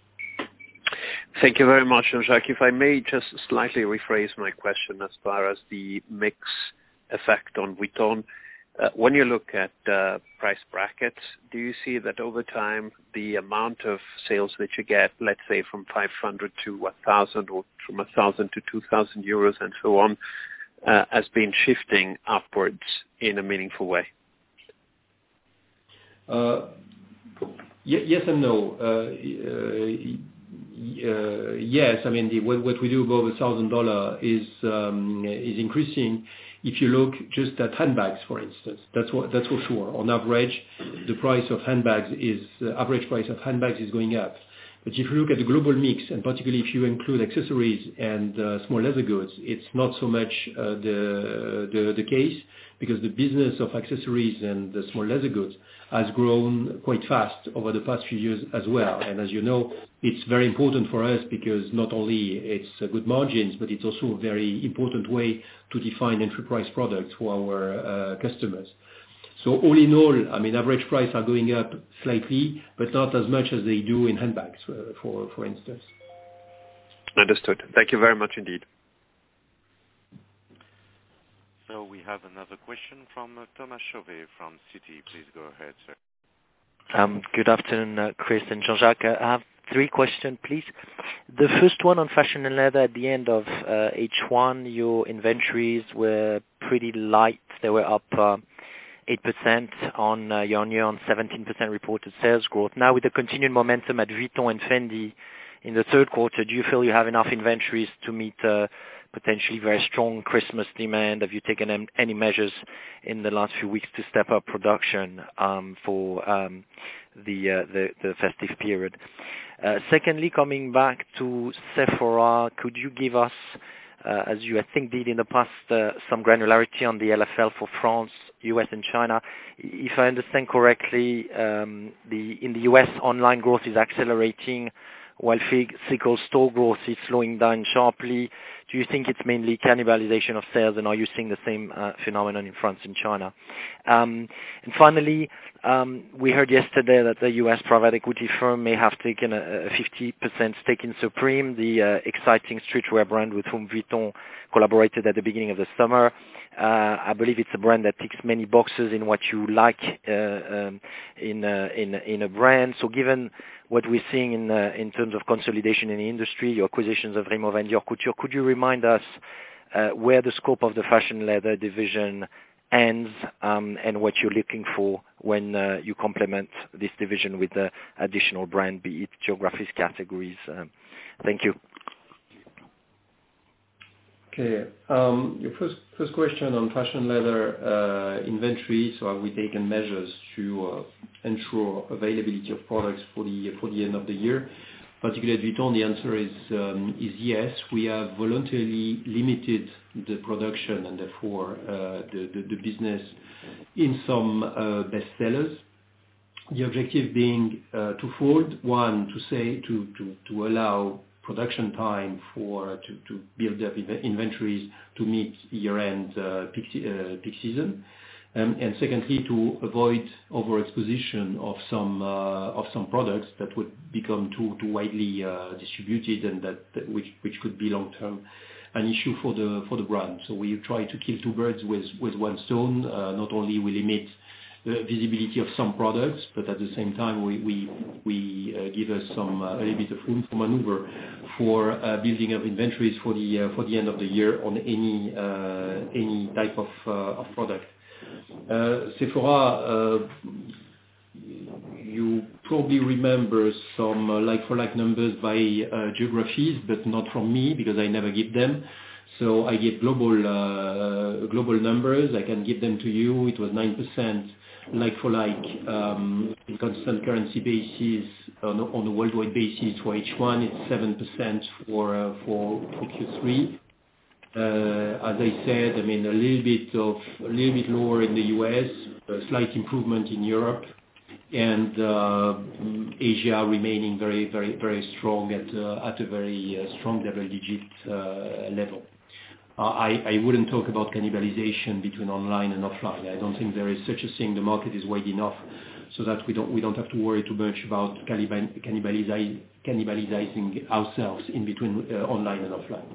Thank you very much, Jean-Jacques. If I may just slightly rephrase my question as far as the mix effect on Vuitton. Uh, when you look at uh, price brackets, do you see that over time the amount of sales that you get, let's say from five hundred to one thousand or from one thousand to two thousand euros and so on, uh, has been shifting upwards in a meaningful way? Uh, y- yes and no. Uh, uh, uh, yes, I mean the, what, what we do above a thousand dollar is um, is increasing. If you look just at handbags, for instance, that's what that's for sure. On average, the price of handbags is uh, average price of handbags is going up. But if you look at the global mix, and particularly if you include accessories and uh, small leather goods, it's not so much uh, the, the the case, because the business of accessories and the small leather goods has grown quite fast over the past few years as well. And as you know, it's very important for us because not only it's uh, good margins, but it's also a very important way to define entry price products for our uh, customers. So all in all, I mean, average price are going up slightly, but not as much as they do in handbags, uh, for for instance. Understood. Thank you very much indeed. So we have another question from uh, Thomas Chauvet from Citi. Please go ahead, sir. Um, good afternoon, uh, Chris and Jean-Jacques. I have three questions, please. The first one on fashion and leather. At the end of uh, H one, your inventories were pretty light. They were up uh, eight percent on uh, year-on-year on seventeen percent reported sales growth. Now, with the continued momentum at Vuitton and Fendi in the third quarter, do you feel you have enough inventories to meet uh, potentially very strong Christmas demand? Have you taken any measures in the last few weeks to step up production um, for um, the, uh, the the festive period? Uh, secondly, coming back to Sephora, could you give us, uh, as you I think did in the past, uh, some granularity on the L F L for France, U S and China? If I understand correctly, um, the in the U S online growth is accelerating, while physical store growth is slowing down sharply. Do you think it's mainly cannibalization of sales, and are you seeing the same uh, phenomenon in France and China? Um, and finally, um, we heard yesterday that the U S private equity firm may have taken a, a fifty percent stake in Supreme, the uh, exciting streetwear brand with whom Vuitton collaborated at the beginning of the summer. Uh, I believe it's a brand that ticks many boxes in what you like uh, um, in, uh, in in a brand. So given what we're seeing in uh, in terms of consolidation in the industry, your acquisitions of Rimmov and Dior Couture. Could you remind us uh, where the scope of the fashion leather division ends um, and what you're looking for when uh, you complement this division with the additional brand, be it geographies, categories? Um, thank you. Okay. Um, your first first question on fashion leather uh, inventory. So have we taken measures to uh, ensure availability of products for the for the end of the year? Particularly at Vuitton, the answer is um, is yes. We have voluntarily limited the production and therefore uh, the, the the business in some uh, bestsellers. The objective being uh, twofold. One, to say to to to allow production time for to, to build up inventories to meet year-end uh, peak, uh, peak season, um, and secondly to avoid overexposition of some uh, of some products that would become too too widely uh, distributed and that, that which which could be long-term an issue for the for the brand. So we try to kill two birds with with one stone. Uh, not only we limit the visibility of some products, but at the same time we we, we uh, give us some uh, a little bit of room for maneuver for uh, building up inventories for the uh, for the end of the year on any uh, any type of uh, of product. Uh, Sephora, uh, you probably remember some uh, like-for-like numbers by uh, geographies, but not from me because I never give them. So I give global uh, global numbers. I can give them to you. It was nine percent like-for-like um, in constant currency basis on, on a worldwide basis for H one. It's seven percent for uh, for for Q three. Uh, as I said, I mean a little bit of a little bit lower in the U S, a slight improvement in Europe, and uh, Asia remaining very very very strong at uh, at a very uh, strong double-digit uh, level. Uh, I, I wouldn't talk about cannibalization between online and offline. I don't think there is such a thing. The market is wide enough so that we don't we don't have to worry too much about cannibalizing cannibalizing ourselves in between uh, online and offline.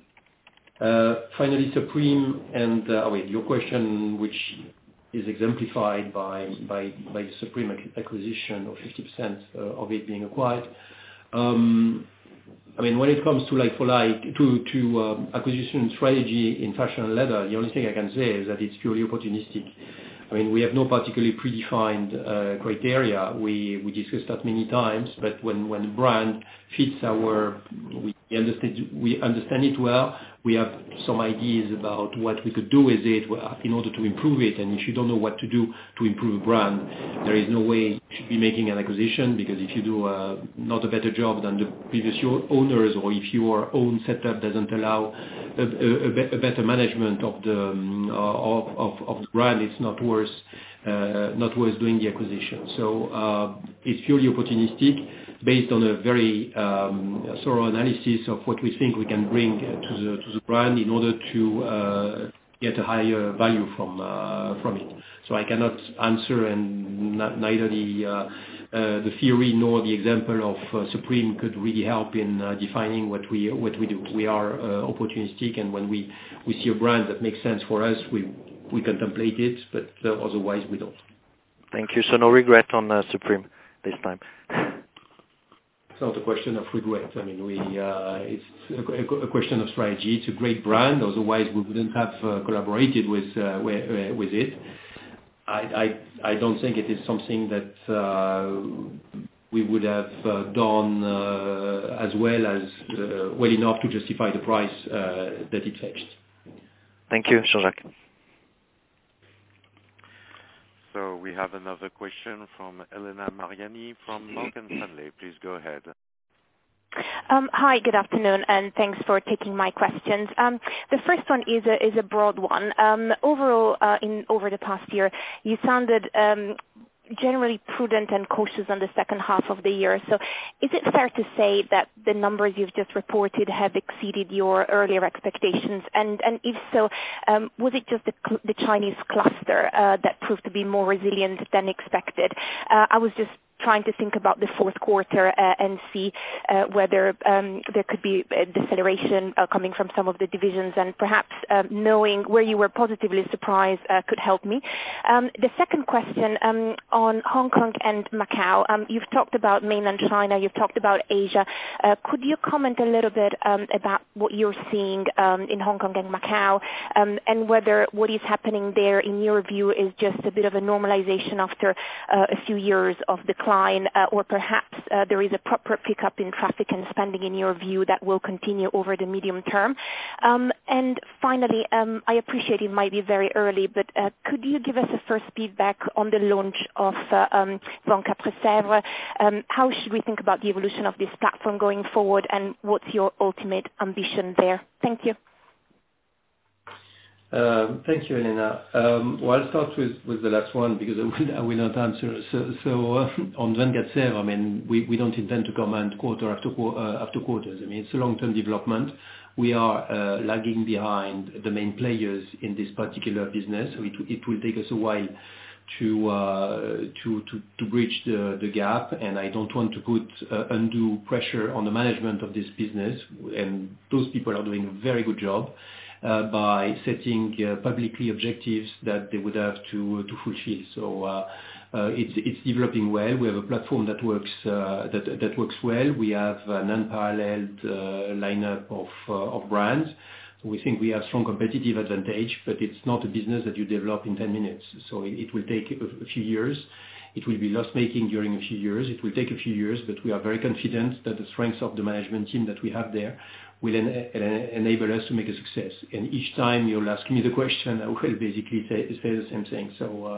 Uh, finally, Supreme and uh, wait, your question, which is exemplified by by, by the Supreme acquisition of fifty percent uh, of it being acquired. Um, I mean, when it comes to like-for-like, to, to um, acquisition strategy in fashion and leather, the only thing I can say is that it's purely opportunistic. I mean, we have no particularly predefined uh, criteria. We we discussed that many times, but when when a brand fits our, we understand we understand it well. We have some ideas about what we could do with it in order to improve it. And if you don't know what to do to improve a brand, there is no way you should be making an acquisition, because if you do uh, not a better job than the previous owners, or if your own setup doesn't allow a, a, a better management of the um, of, of, of the brand, it's not worth uh, not worth doing the acquisition. So uh, it's purely opportunistic, based on a very um, thorough analysis of what we think we can bring to the to the brand in order to uh, get a higher value from uh, from it. So I cannot answer, and not, neither the uh, uh, the theory nor the example of uh, Supreme could really help in uh, defining what we what we do. We are uh, opportunistic, and when we, we see a brand that makes sense for us, we we contemplate it, but uh, otherwise we don't. Thank you. So no regret on uh, Supreme this time. It's not a question of regret. I mean, we uh, it's a, a question of strategy. It's a great brand. Otherwise, we wouldn't have uh, collaborated with uh, with, with it. I, I I don't think it is something that uh, we would have uh, done uh, as well as uh, well enough to justify the price uh, that it fetched. Thank you, Jean-Jacques. So we have another question from Elena Mariani from Morgan Stanley. Please go ahead. Um, hi, good afternoon, and thanks for taking my questions. Um, the first one is a, is a broad one. Um, overall, uh, in over the past year, you sounded um, generally prudent and cautious on the second half of the year. So is it fair to say that the numbers you've just reported have exceeded your earlier expectations? And, and if so, um, was it just the, cl- the Chinese cluster uh, that proved to be more resilient than expected? Uh, I was just trying to think about the fourth quarter uh, and see uh, whether um, there could be a deceleration uh, coming from some of the divisions, and perhaps uh, knowing where you were positively surprised uh, could help me. Um, the second question um, on Hong Kong and Macau. Um, you've talked about mainland China, you've talked about Asia. Uh, could you comment a little bit um, about what you're seeing um, in Hong Kong and Macau, um, and whether what is happening there, in your view, is just a bit of a normalization after uh, a few years of decline, uh, or perhaps uh, there is a proper pickup in traffic and spending, in your view, that will continue over the medium term? Um, and finally, um, I appreciate it might be very early, but uh, could you give us a first feedback on the launch of uh, um, vingt-quatre Sèvres? Um, how should we think about the evolution of this platform going forward, and what's your ultimate ambition there? Thank you. Um, Thank you, Elena. Um, Well, I'll start with with the last one because I will I will not answer. So so uh, on vingt-quatre Sèvres, I mean, we we don't intend to comment quarter after qu- uh, after quarters. I mean, it's a long-term development. We are uh, lagging behind the main players in this particular business, so it it will take us a while to uh, to to to bridge the the gap, and I don't want to put uh, undue pressure on the management of this business. And those people are doing a very good job Uh, by setting uh, publicly objectives that they would have to to fulfill. So uh, uh, it's it's developing well. We have a platform that works uh, that that works well. We have an unparalleled uh, lineup of uh, of brands. So we think we have strong competitive advantage, but it's not a business that you develop in ten minutes. So it, it will take a, a few years. It will be loss-making during a few years. It will take a few years, but we are very confident that the strength of the management team that we have there will en- en- enable us to make a success. And each time you'll ask me the question, I will basically say, say the same thing. So uh,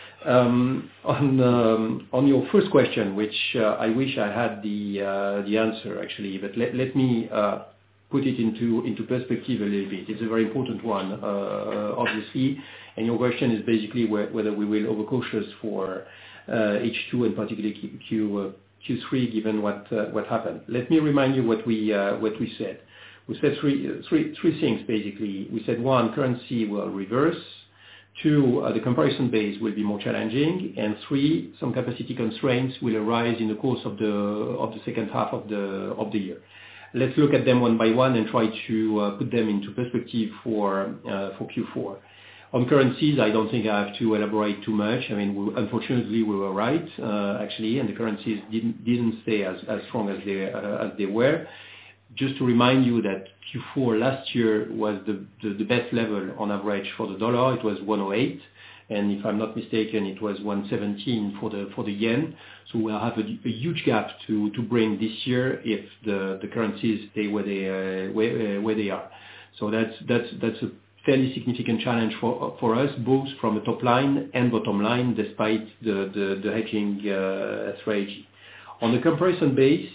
um, on um, on your first question, which uh, I wish I had the uh, the answer actually, but let let me uh, put it into into perspective a little bit. It's a very important one, uh, obviously. And your question is basically whe- whether we will overcautious for uh, H two and particularly Q, Q, uh, Q three, given what uh, what happened. Let me remind you what we uh, what we said. We said three, three, three things basically. We said one, currency will reverse. Two, uh, the comparison base will be more challenging. And three, some capacity constraints will arise in the course of the of the second half of the of the year. Let's look at them one by one and try to uh, put them into perspective for uh, for Q four. On currencies, I don't think I have to elaborate too much. I mean, we, unfortunately, we were right uh, actually, and the currencies didn't didn't stay as as strong as they uh, as they were. Just to remind you that Q four last year was the, the, the best level on average for the dollar. It was one oh eight, and if I'm not mistaken, it was one seventeen for the for the yen. So we'll have a, a huge gap to, to bring this year if the, the currencies stay where they uh, where, uh, where they are. So that's that's that's a fairly significant challenge for for us, both from a top line and bottom line, despite the the, the hedging uh, strategy. On the comparison base.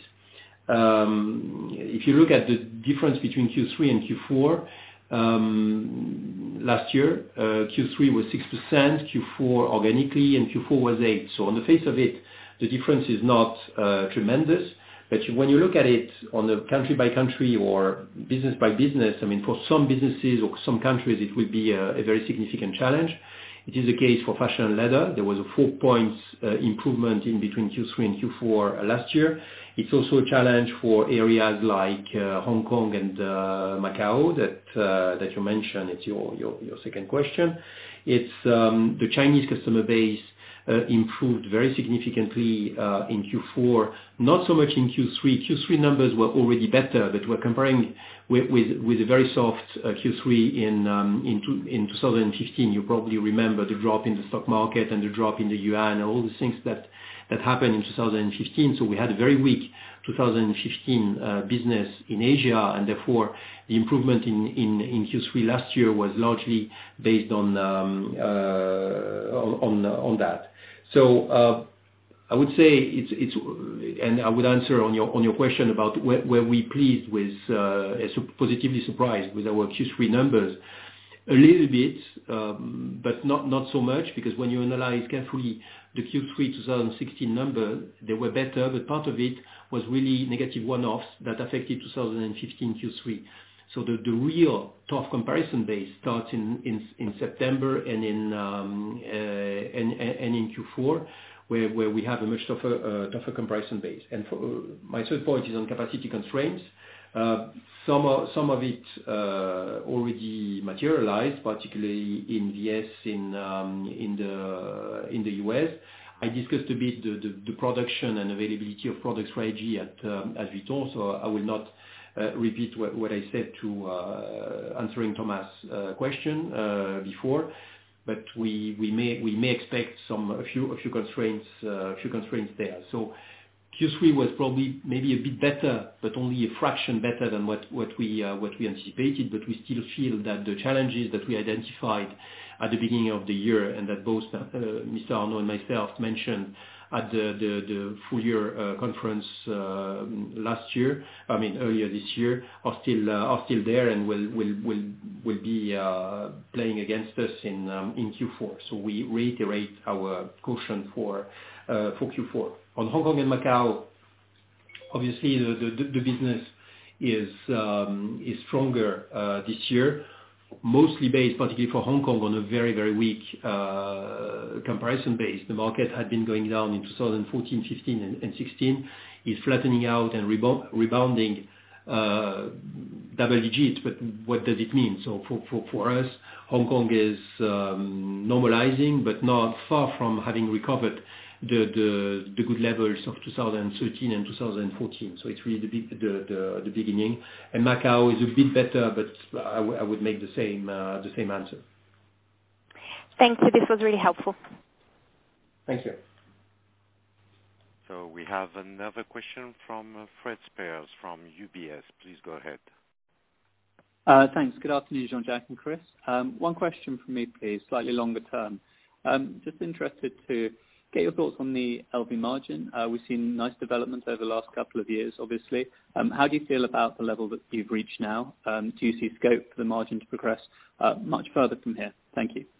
Um, if you look at the difference between Q three and Q four, um, last year, uh, Q three was six percent, Q four organically, and Q four was eight. So on the face of it, the difference is not uh, tremendous. But you, when you look at it on a country by country or business by business, I mean, for some businesses or some countries, it will be a, a very significant challenge. It is the case for fashion and leather. There was a four points uh, improvement in between Q three and Q four uh, last year. It's also a challenge for areas like uh, Hong Kong and uh, Macau that uh, that you mentioned. It's your, your, your second question. It's um, the Chinese customer base uh, improved very significantly uh, in Q four, not so much in Q three. Q three numbers were already better, but we're comparing with with, with a very soft uh, Q three in um, in, two, in two thousand fifteen. You probably remember the drop in the stock market and the drop in the yuan and all the things that that happened in two thousand fifteen. So we had a very weak two thousand fifteen uh, business in Asia, and therefore the improvement in, in, in Q three last year was largely based on um, uh, on, on on that. So uh, I would say it's it's, and I would answer on your on your question about where, where we pleased with uh, positively surprised with our Q three numbers. A little bit, um, but not not so much, because when you analyze carefully the Q three twenty sixteen number, they were better, but part of it was really negative one-offs that affected two thousand fifteen Q three. So the, the real tough comparison base starts in, in, in September and in um, uh, and, and in Q four, where, where we have a much tougher, uh, tougher comparison base. And for, uh, my third point is on capacity constraints. Uh, some, of, some of it uh, already materialized, particularly in V S in, um, in, the, in the U S. I discussed a bit the, the, the production and availability of product strategy at, um, at Vuitton, so I will not uh, repeat what, what I said to uh, answering Thomas' uh, question uh, before. But we, we may we may expect some a few a few constraints uh, a few constraints there. So Q three was probably maybe a bit better, but only a fraction better than what what we uh, what we anticipated. But we still feel that the challenges that we identified at the beginning of the year and that both uh, Mister Arnault and myself mentioned at the the, the full year uh, conference uh, last year, I mean earlier this year, are still uh, are still there and will will will will be uh, playing against us in um, in Q four. So we reiterate our caution for uh, for Q four. On Hong Kong and Macau, obviously the the, the business is um, is stronger uh, this year, mostly based, particularly for Hong Kong, on a very, very weak uh, comparison base. The market had been going down in two thousand fourteen, fifteen, and, and sixteen. Is flattening out and rebound, rebounding uh, double digits. But what does it mean? So for, for, for us, Hong Kong is um, normalizing, but not far from having recovered the, the, the good levels of two thousand thirteen and two thousand fourteen. So it's really the, big, the, the, the beginning. And Macau is a bit better, but I, w- I would make the same, uh, the same answer. Thank you. This was really helpful. Thank you. So we have another question from uh, Fred Spears from U B S. Please go ahead. Uh, thanks. Good afternoon, Jean-Jacques and Chris. Um, one question from me, please, slightly longer term. Um, just interested to get your thoughts on the L V margin. Uh, we've seen nice development over the last couple of years, obviously. Um, how do you feel about the level that you've reached now? Um, do you see scope for the margin to progress uh, much further from here? Thank you.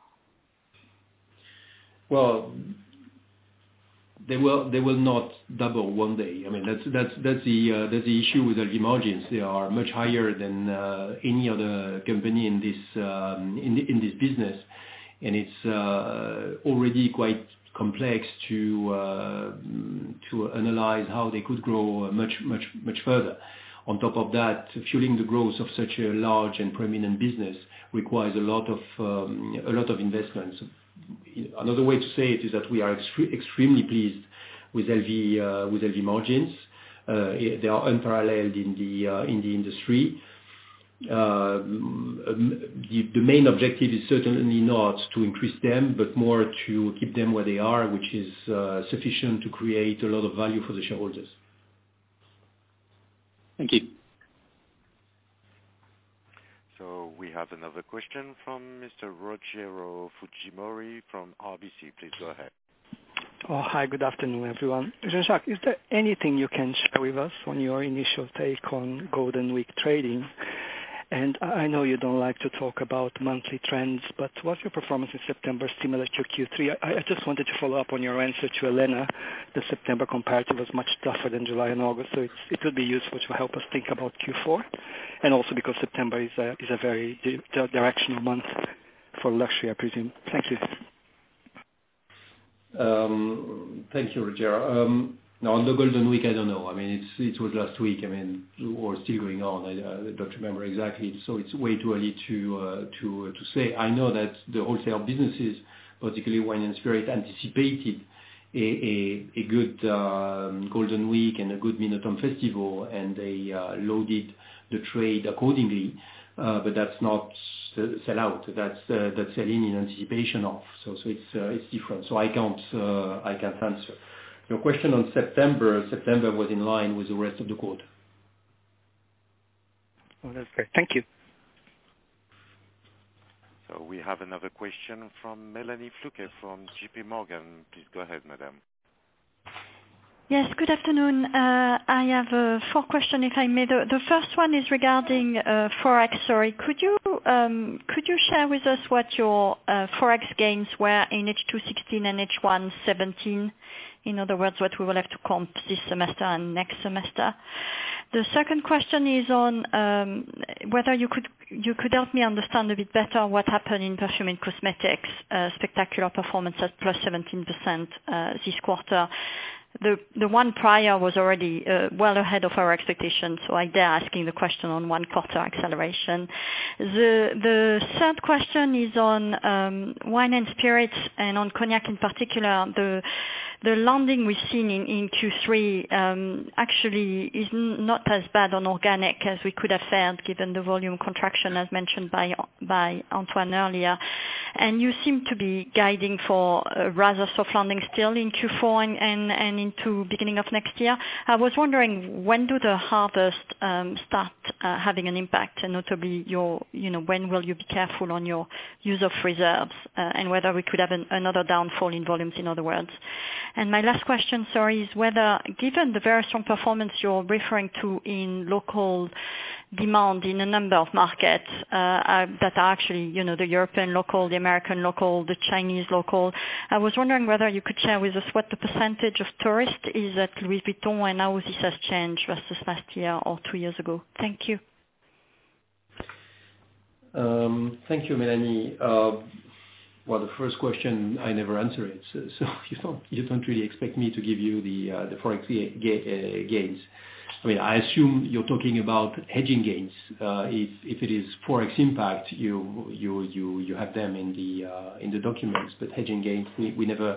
Well, they will they will not double one day. I mean, that's that's that's the uh, that's the issue with L V margins. They are much higher than uh, any other company in this um, in in this business, and it's uh, already quite complex to uh, to analyze how they could grow much much much further. On top of that, fueling the growth of such a large and prominent business requires a lot of um, a lot of investments. Another way to say it is that we are extre- extremely pleased with L V uh, with L V margins. Uh, they are unparalleled in the uh, in the industry. Uh, the, the main objective is certainly not to increase them, but more to keep them where they are, which is uh, sufficient to create a lot of value for the shareholders. Thank you. So we have another question from Mister Rogero Fujimori from R B C. Please go ahead. Oh, hi, good afternoon, everyone. Jean-Jacques, is there anything you can share with us on your initial take on Golden Week trading? And I know you don't like to talk about monthly trends, but was your performance in September similar to Q three? I, I just wanted to follow up on your answer to Elena. The September comparative was much tougher than July and August, so it's, it would be useful to help us think about Q four. And also because September is a, is a very di- directional month for luxury, I presume. Thank you. Um, thank you, Rogero. Um, Now, on the Golden Week, I don't know. I mean, it's, it was last week, I mean, or still going on. I, I don't remember exactly. So it's way too early to uh, to uh, to say. I know that the wholesale businesses, particularly wine and spirit, anticipated a, a, a good um, Golden Week and a good Mid-Autumn Festival, and they uh, loaded the trade accordingly. Uh, but that's not sell out. That's uh, that's selling in anticipation of. So so it's uh, it's different. So I can't uh, I can't answer. Your question on September, September was in line with the rest of the quarter. Oh, that's great. Thank you. So we have another question from Melanie Fluke from J P Morgan. Please go ahead, madam. Yes, good afternoon. Uh, I have uh, four questions, if I may. The, the first one is regarding uh, Forex. Sorry, could you um, could you share with us what your uh, Forex gains were in H two sixteen and H one seventeen? In other words, what we will have to comp this semester and next semester. The second question is on um, whether you could you could help me understand a bit better what happened in perfume and cosmetics. Uh, spectacular performance at plus seventeen percent uh, this quarter. The the one prior was already uh, well ahead of our expectations, so I dare asking the question on one quarter acceleration. The the third question is on um, wine and spirits and on cognac in particular. The the landing we've seen in, in Q three um, actually is n- not as bad on organic as we could have fared given the volume contraction as mentioned by by Antoine earlier. And you seem to be guiding for a rather soft landing still in Q four and, and, and into beginning of next year. I was wondering, when do the harvest um, start uh, having an impact, and notably your, you know, when will you be careful on your use of reserves, uh, and whether we could have an, another downfall in volumes, in other words. And my last question, sorry, is whether, given the very strong performance you're referring to in local demand in a number of markets uh, uh, that are actually, you know, the European local, the American local, the Chinese local, I was wondering whether you could share with us what the percentage of tourists is at Louis Vuitton and how this has changed versus last year or two years ago. Thank you. Um, thank you, Melanie. Uh, well, the first question, I never answer it, so, so you don't you don't really expect me to give you the uh, the forex ga- ga- uh, gains. I mean, I assume you're talking about hedging gains. Uh, if if it is forex impact, you you you you have them in the uh, in the documents. But hedging gains, we, we never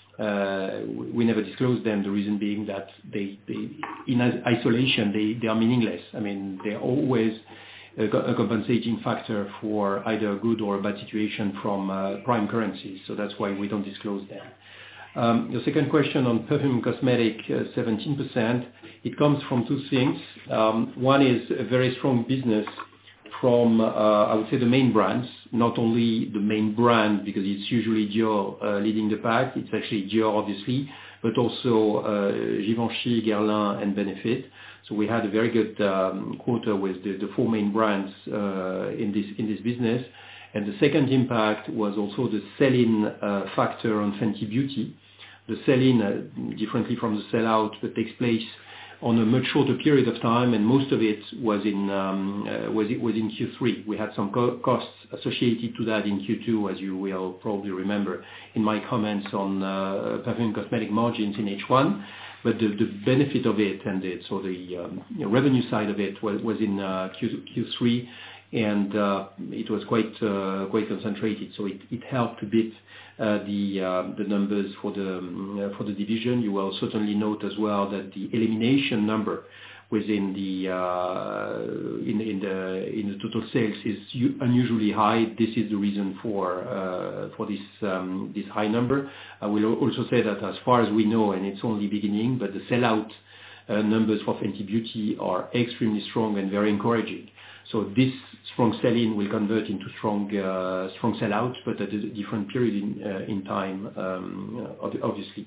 uh, we never disclose them. The reason being that they, they in isolation they, they are meaningless. I mean, they're always a, a compensating factor for either a good or a bad situation from uh, prime currencies. So that's why we don't disclose them. Um, the second question on perfume and cosmetic, uh, seventeen percent, it comes from two things. Um, one is a very strong business from, uh, I would say, the main brands, not only the main brand, because it's usually Dior uh, leading the pack, it's actually Dior, obviously, but also uh, Givenchy, Guerlain, and Benefit. So we had a very good um, quarter with the, the four main brands uh, in this in this business. And the second impact was also the sell-in uh, factor on Fenty Beauty. The sell-in, uh, differently from the sell-out, but takes place on a much shorter period of time, and most of it was in um, uh, was it was in Q three. We had some co- costs associated to that in Q two, as you will probably remember in my comments on uh, perfume cosmetic margins in H one. But the, the benefit of it and it, so the um, you know, revenue side of it was, was in uh, Q, Q3. And uh, it was quite uh, quite concentrated, so it, it helped a bit uh, the uh, the numbers for the um, uh, for the division. You will certainly note as well that the elimination number within the uh, in in the in the total sales is u- unusually high. This is the reason for uh, for this um, this high number. I will also say that as far as we know, and it's only beginning, but the sellout uh, numbers for Fenty Beauty are extremely strong and very encouraging. So this strong sell-in will convert into strong uh, strong sell-out, but at a different period in uh, in time, um, obviously.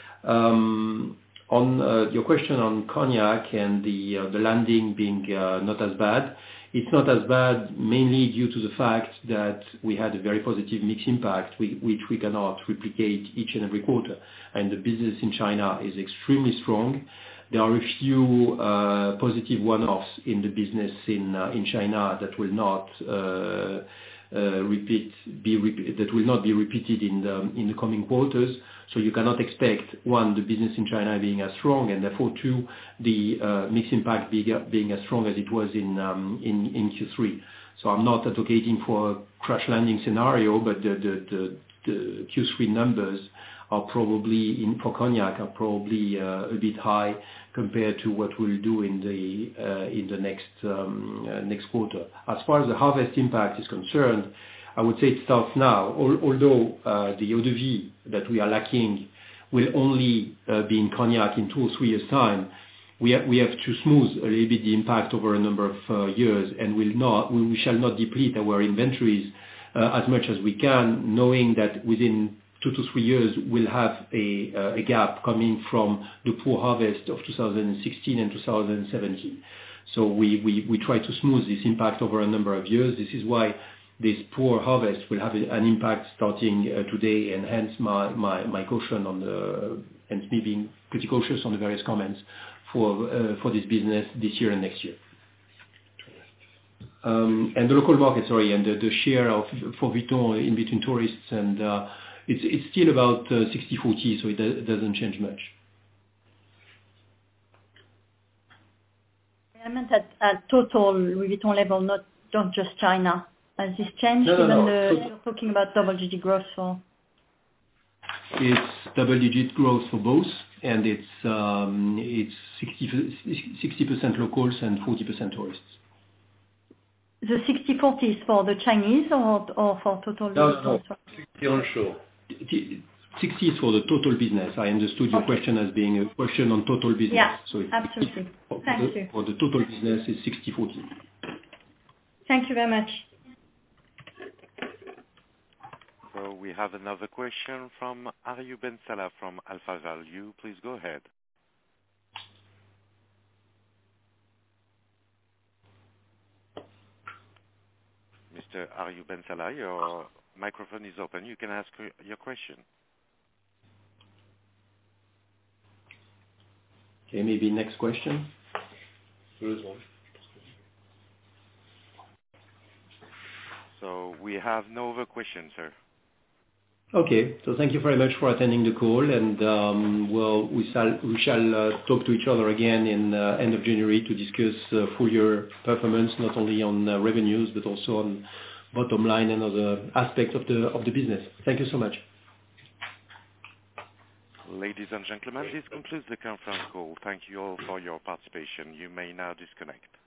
Um, on uh, your question on cognac and the uh, the landing being uh, not as bad, it's not as bad mainly due to the fact that we had a very positive mix impact, which we cannot replicate each and every quarter. And the business in China is extremely strong. There are a few uh, positive one-offs in the business in uh, in China that will not uh, uh, repeat be repeat, that will not be repeated in the in the coming quarters. So you cannot expect, one, the business in China being as strong, and therefore two, the uh, mix impact being, being as strong as it was in um, in in Q three. So I'm not advocating for a crash landing scenario, but the the, the, the Q three numbers are probably, in for cognac, are probably uh, a bit high compared to what we'll do in the uh, in the next um, uh, next quarter. As far as the harvest impact is concerned, I would say it starts now. Al- although uh, the eau de vie that we are lacking will only uh, be in cognac in two or three years' time, we have, we have to smooth a little bit the impact over a number of uh, years, and will not we, we shall not deplete our inventories uh, as much as we can, knowing that within two to three years, we'll have a, uh, a gap coming from the poor harvest of two thousand sixteen and two thousand seventeen. So we, we, we try to smooth this impact over a number of years. This is why this poor harvest will have an impact starting uh, today, and hence my, my, my caution on the, hence me being pretty cautious on the various comments for uh, for this business this year and next year. Um, and the local market, sorry, and the, the share of for Vuitton in between tourists and uh, it's it's still about uh, sixty forty, so it, do, it doesn't change much. I meant at, at total Louis Vuitton level, not not just China. Has this changed? No, no, Even no. the, So, you're talking about double-digit growth for. it's double-digit growth for both, and it's um, it's sixty percent locals and forty percent tourists. The sixty forty is for the Chinese or or for total? No, no, no. sixty onshore. sixty is for the total business. I understood your Okay. question as being a question on total business. Yeah, so it's absolutely. For Thank the, you. for the total business is sixty forty. Thank you very much. So we have another question from Ariu Ben Salah from Alpha Value. Please go ahead. Mister Ariu Ben Salah, your microphone is open. You can ask your question. Okay, maybe next question. So we have no other questions, sir. Okay, so thank you very much for attending the call, and um, well, we shall we shall uh, talk to each other again in uh, end of January to discuss uh, full year performance, not only on uh, revenues but also on bottom line and other aspects of the of the business. Thank you so much. Ladies and gentlemen, this concludes the conference call. Thank you all for your participation. You may now disconnect.